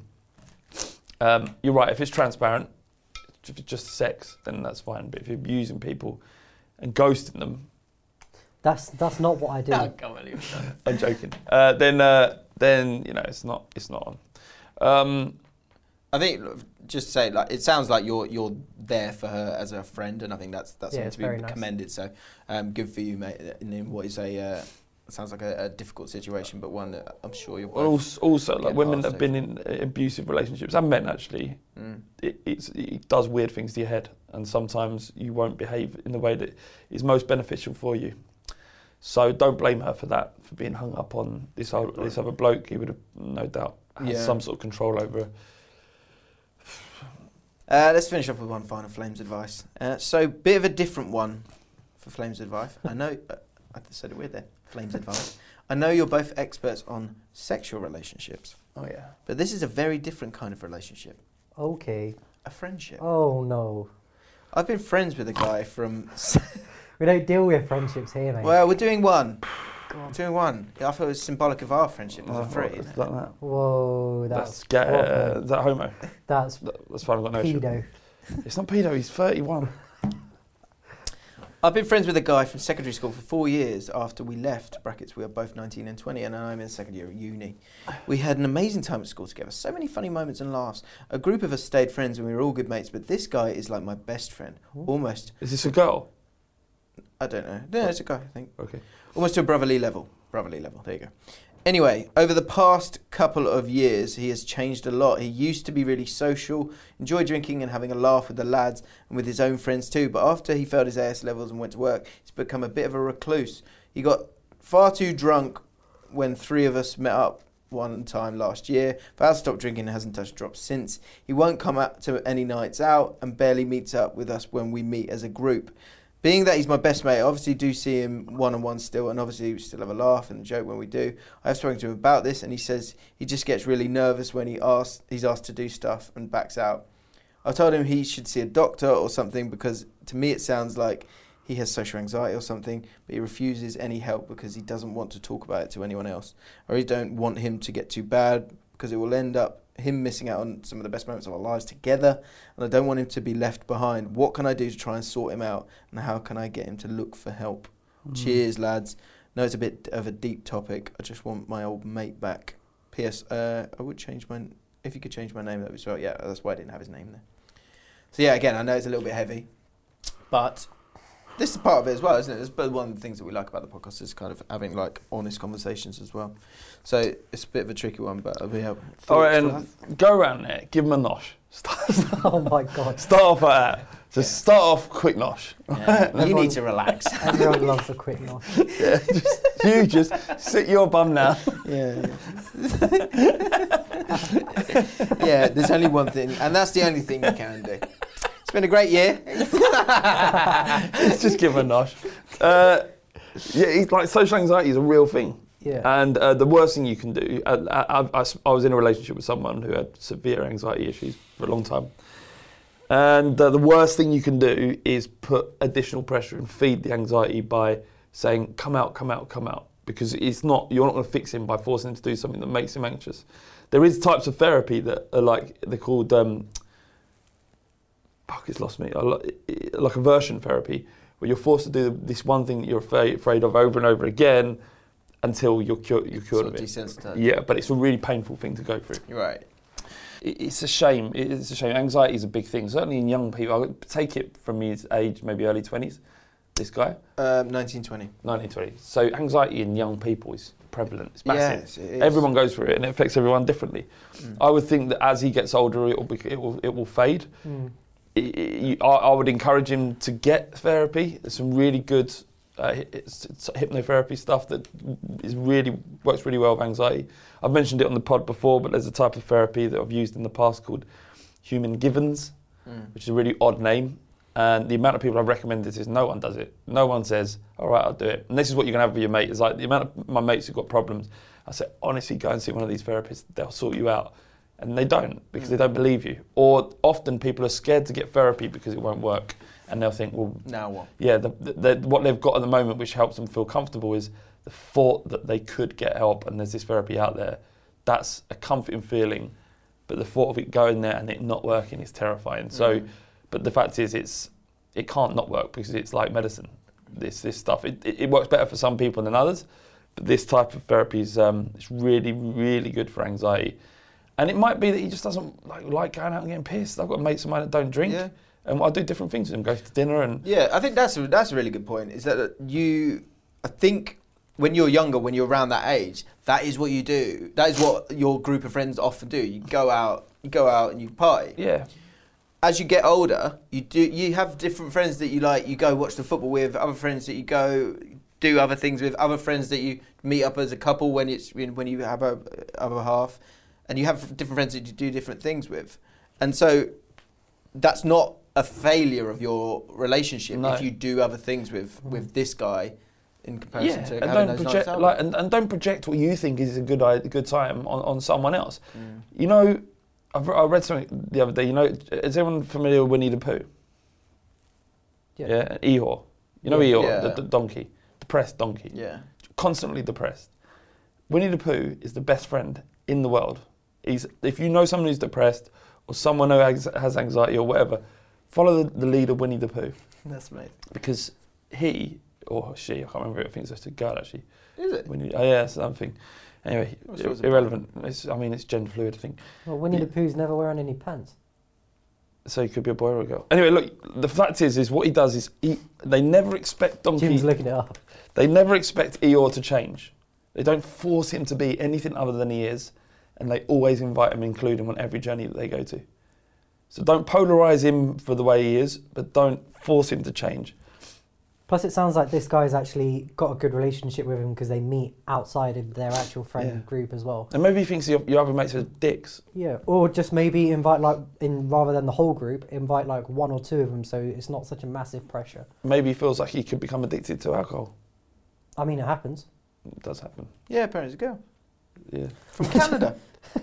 Um, you're right. If it's transparent, if it's just sex, then that's fine. But if you're abusing people and ghosting them, That's that's not what I do. I can't believe that. I'm joking. Uh, then, uh, then you know, it's not, it's not on. Um, I think look, just to say like it sounds like you're you're there for her as a friend, and I think that's that's Yeah, something it's to be very nice. commended. So, um, good for you, mate. In in what is a uh, sounds like a, a difficult situation, but one that I'm sure you're. Well, also, also like getting women past that have been in uh, abusive relationships, and men actually, Mm. it, it's, it does weird things to your head, and sometimes you won't behave in the way that is most beneficial for you. So don't blame her for that, for being hung up on this other, this other bloke. He would have no doubt had Yeah. some sort of control over her. Uh, let's finish off with one final Flames advice. Uh, so, bit of a different one for Flames advice. I know, uh, I said it weird there. Flames advice. I know you're both experts on sexual relationships, Oh yeah. but this is a very different kind of relationship. Okay. A friendship. Oh no. I've been friends with a guy from. We don't deal with friendships here, mate. Well, we're doing one. We're doing one. I thought it was symbolic of our friendship as a three. Is that that? Whoa, that's That's ga- uh, proper. is that homo? That's That- That's fine. I've got no issue. pedo. It's not pedo. He's thirty-one. I've been friends with a guy from secondary school for four years after we left, brackets, we were both nineteen and twenty, and I'm in second year at uni. We had an amazing time at school together, so many funny moments and laughs. A group of us stayed friends and we were all good mates, but this guy is like my best friend, almost. Is this a girl? I don't know. No, it's a guy, I think. Okay. Almost to a brotherly level. Brotherly level, there you go. Anyway, over the past couple of years, he has changed a lot. He used to be really social, enjoy drinking and having a laugh with the lads and with his own friends too. But after he failed his A S levels and went to work, he's become a bit of a recluse. He got far too drunk when three of us met up one time last year. Val stopped drinking and hasn't touched a drop since. He won't come out to any nights out and barely meets up with us when we meet as a group. Being that he's my best mate, I obviously do see him one-on-one still, and obviously we still have a laugh and a joke when we do. I have spoken to him about this, and he says he just gets really nervous when he asks, he's asked to do stuff and backs out. I told him he should see a doctor or something because to me it sounds like he has social anxiety or something, but he refuses any help because he doesn't want to talk about it to anyone else. I really don't want him to get too bad because it will end up him missing out on some of the best moments of our lives together, and I don't want him to be left behind. What can I do to try and sort him out, and how can I get him to look for help? Mm. Cheers, lads. No, it's a bit of a deep topic. I just want my old mate back. P S. Uh, I would change my... If you could change my name, that would be swell. Yeah, that's why I didn't have his name there. So yeah, again, I know it's a little bit heavy, but this is part of it as well, isn't it? It's one of the things that we like about the podcast is kind of having like honest conversations as well. So it's a bit of a tricky one, but I'll be able. All right, and go around there, give him a nosh. Start, oh my God. Start off like that. Just yeah. start off quick nosh. Yeah. You everyone, need to relax. Everyone loves a quick nosh. Yeah, just, you just sit your bum now. Yeah. Yeah. Yeah, there's only one thing, and that's the only thing you can do. It's been a great year. Let's just give him a nosh. Uh, yeah, it's like social anxiety is a real thing. Yeah. And uh, the worst thing you can do, I, I, I, I was in a relationship with someone who had severe anxiety issues for a long time. And uh, the worst thing you can do is put additional pressure and feed the anxiety by saying, come out, come out, come out. Because it's not, you're not going to fix him by forcing him to do something that makes him anxious. There is types of therapy that are like, they're called, um, fuck, it's lost me, like aversion therapy, where you're forced to do this one thing that you're afraid, afraid of over and over again, until you're, cure, you're cured of it. Desensitized. Yeah, but it's a really painful thing to go through. You're right. It, it's a shame. It's a shame. Anxiety is a big thing, certainly in young people. I would take it from his age, maybe early twenties, this guy. Um, nineteen twenty. nineteen twenty. So anxiety in young people is prevalent. It's massive. Yes, it is. Everyone goes through it, and it affects everyone differently. Mm. I would think that as he gets older, it will be, it will it will fade. Mm. It, it, I, I would encourage him to get therapy. There's some really good uh, it's, it's hypnotherapy stuff that is really works really well with anxiety. I've mentioned it on the pod before, but there's a type of therapy that I've used in the past called Human Givens, mm. which is a really odd name. And the amount of people I've recommended is no one does it. No one says, all right, I'll do it. And this is what you're going to have with your mate. It's like the amount of my mates who've got problems, I say, honestly, go and see one of these therapists. They'll sort you out. And they don't, because mm. they don't believe you. Or often people are scared to get therapy because it won't work. And they'll think, well... Now what? Yeah, the, the, the, what they've got at the moment, which helps them feel comfortable, is the thought that they could get help and there's this therapy out there. That's a comforting feeling. But the thought of it going there and it not working is terrifying. So, mm. but the fact is, it's it can't not work because it's like medicine. This this stuff, it, it, it works better for some people than others. But this type of therapy is um, it's really, really good for anxiety. And it might be that he just doesn't like, like going out and getting pissed. I've got mates of mine that don't drink. Yeah. And I do different things with them, go to dinner and... Yeah, I think that's a, that's a really good point, is that you... I think when you're younger, when you're around that age, that is what you do. That is what your group of friends often do. You go out, you go out and you party. Yeah. As you get older, you do you have different friends that you like, you go watch the football with, other friends that you go do other things with, other friends that you meet up as a couple when it's when you have a other half, and you have different friends that you do different things with. And so that's not a failure of your relationship no. if you do other things with, with this guy in comparison yeah, to and having don't those project, nights out. like, and, and don't project what you think is a good a good time on, on someone else. Mm. You know, I've, I read something the other day. You know, is everyone familiar with Winnie the Pooh? Yeah. Yeah, Eeyore. You know yeah. Eeyore, yeah. the, the donkey, depressed donkey. Yeah. Constantly depressed. Winnie the Pooh is the best friend in the world. He's if you know someone who's depressed or someone who has, has anxiety or whatever, follow the, the lead of Winnie the Pooh. That's amazing. Because he or she, I can't remember. I think it's just a girl actually. Is it? When you, oh yeah, something. Anyway, What's ir- irrelevant. It's, I mean, it's gender fluid, I think. Well, Winnie Yeah. the Pooh's never wearing any pants. So he could be a boy or a girl. Anyway, look, the fact is, is what he does is he, they never expect Donkey. Jim's looking it up. They never expect Eeyore to change. They don't force him to be anything other than he is, and they always invite him, include him on every journey that they go to. So don't polarise him for the way he is, but don't force him to change. Plus, it sounds like this guy's actually got a good relationship with him because they meet outside of their actual friend Yeah. group as well. And maybe he thinks your, your other mates are dicks. Yeah, or just maybe invite like in rather than the whole group, invite like one or two of them, so it's not such a massive pressure. Maybe he feels like he could become addicted to alcohol. I mean, it happens. It does happen. Yeah, apparently it's a girl. Yeah. From Canada.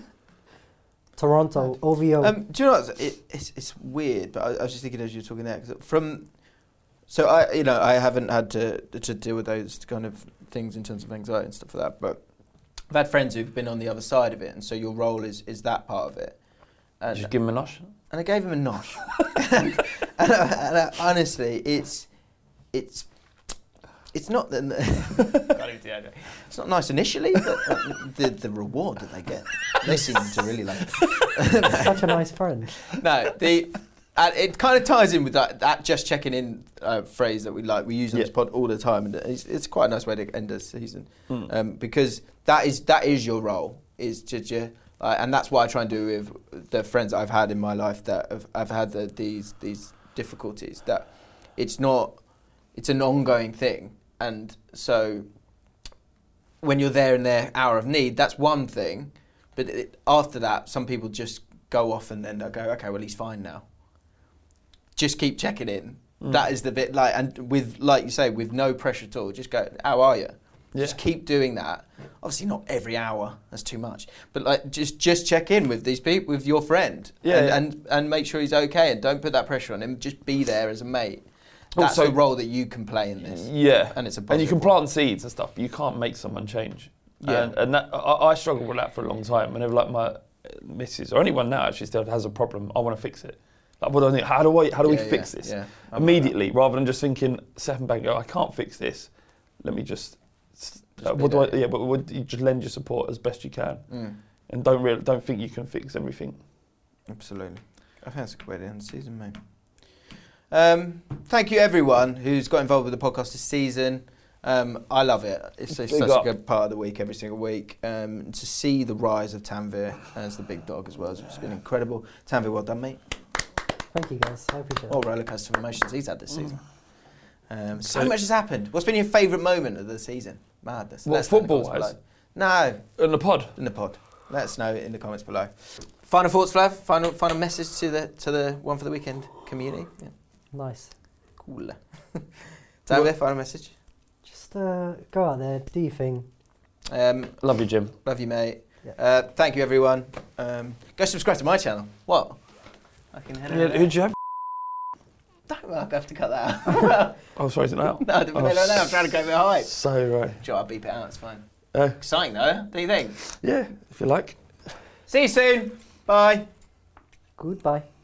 Toronto, O V O. Um, do you know what? It, it's, it's weird, but I, I was just thinking as you were talking there, 'cause from, so I, you know, I haven't had to to deal with those kind of things in terms of anxiety and stuff like that, but I've had friends who've been on the other side of it, and so your role is, is that part of it. And, Did you give him a nosh? and I gave him a nosh. and and, I, and I, honestly, it's, it's, it's not the, it's not nice initially, but uh, the the reward that they get, they seem to really like it. Such a nice friend. No, the and it kind of ties in with that, that just checking in uh, phrase that we like we use on Yeah. this pod all the time, and it's, it's quite a nice way to end a season Mm. um, because that is that is your role is to ju- uh, and that's what I try and do with the friends I've had in my life that have I've had the, these these difficulties, that it's not it's an ongoing thing, and so when you're there in their hour of need, that's one thing, but it, after that, some people just go off and then they'll go, okay, well, he's fine now. Just keep checking in. Mm. That is the bit, like, and with, like you say, with no pressure at all, just go, how are you? Yeah. Just keep doing that. Obviously, not every hour, that's too much, but like, just just check in with these people, with your friend, Yeah, and, yeah. and and make sure he's okay, and don't put that pressure on him. Just be there as a mate. That's Also- the role that you can play in this. Yeah, and it's a and you positive can one. plant seeds and stuff, but you can't make someone change. Yeah. and, and that, I, I struggled with that for a long time. Whenever like my uh, missus or anyone now actually still has a problem, I want to fix it. Like, what do I think? How do I? How do Yeah, we fix yeah, this yeah. I'm like immediately, rather than just thinking second back, go, I can't fix this. Let me just. Uh, be what do I? there. Yeah, but would you just lend your support as best you can, Mm. and don't really don't think you can fix everything. Absolutely. I think that's a good way to end the season, mate. Um, thank you, everyone who's got involved with the podcast this season. Um, I love it. It's, it's Big such up. a good part of the week, every single week. Um, to see the rise of Tanvir as the big dog as well, it's been incredible. Tanvir, well done, mate. Thank you, guys. I appreciate What it. a rollercoaster of emotions he's had this season. Um, so So- much has happened. What's been your favourite moment of the season? Madness. What, Let us know in the football-wise? comments below. No, In the pod. in the pod. Let us know in the comments below. Final thoughts, Flav? Final final message to the to the One for the Weekend community? Yeah. Nice. Cool. Tanvir, final message? Just uh, go out there, do your thing. Um, Love you, Jim. love you, mate. Yeah. Uh, thank you, everyone. Um, go subscribe to my channel. What? I can head Yeah, over who'd you have? Don't I have to cut that out. Oh, sorry, is it now? no, I didn't Oh, no, no, no, I'm trying to go a bit high. So right. Sure, I'll beep it out, it's fine. Uh, Exciting though, do you think? yeah, if you like. See you soon. Bye. Goodbye.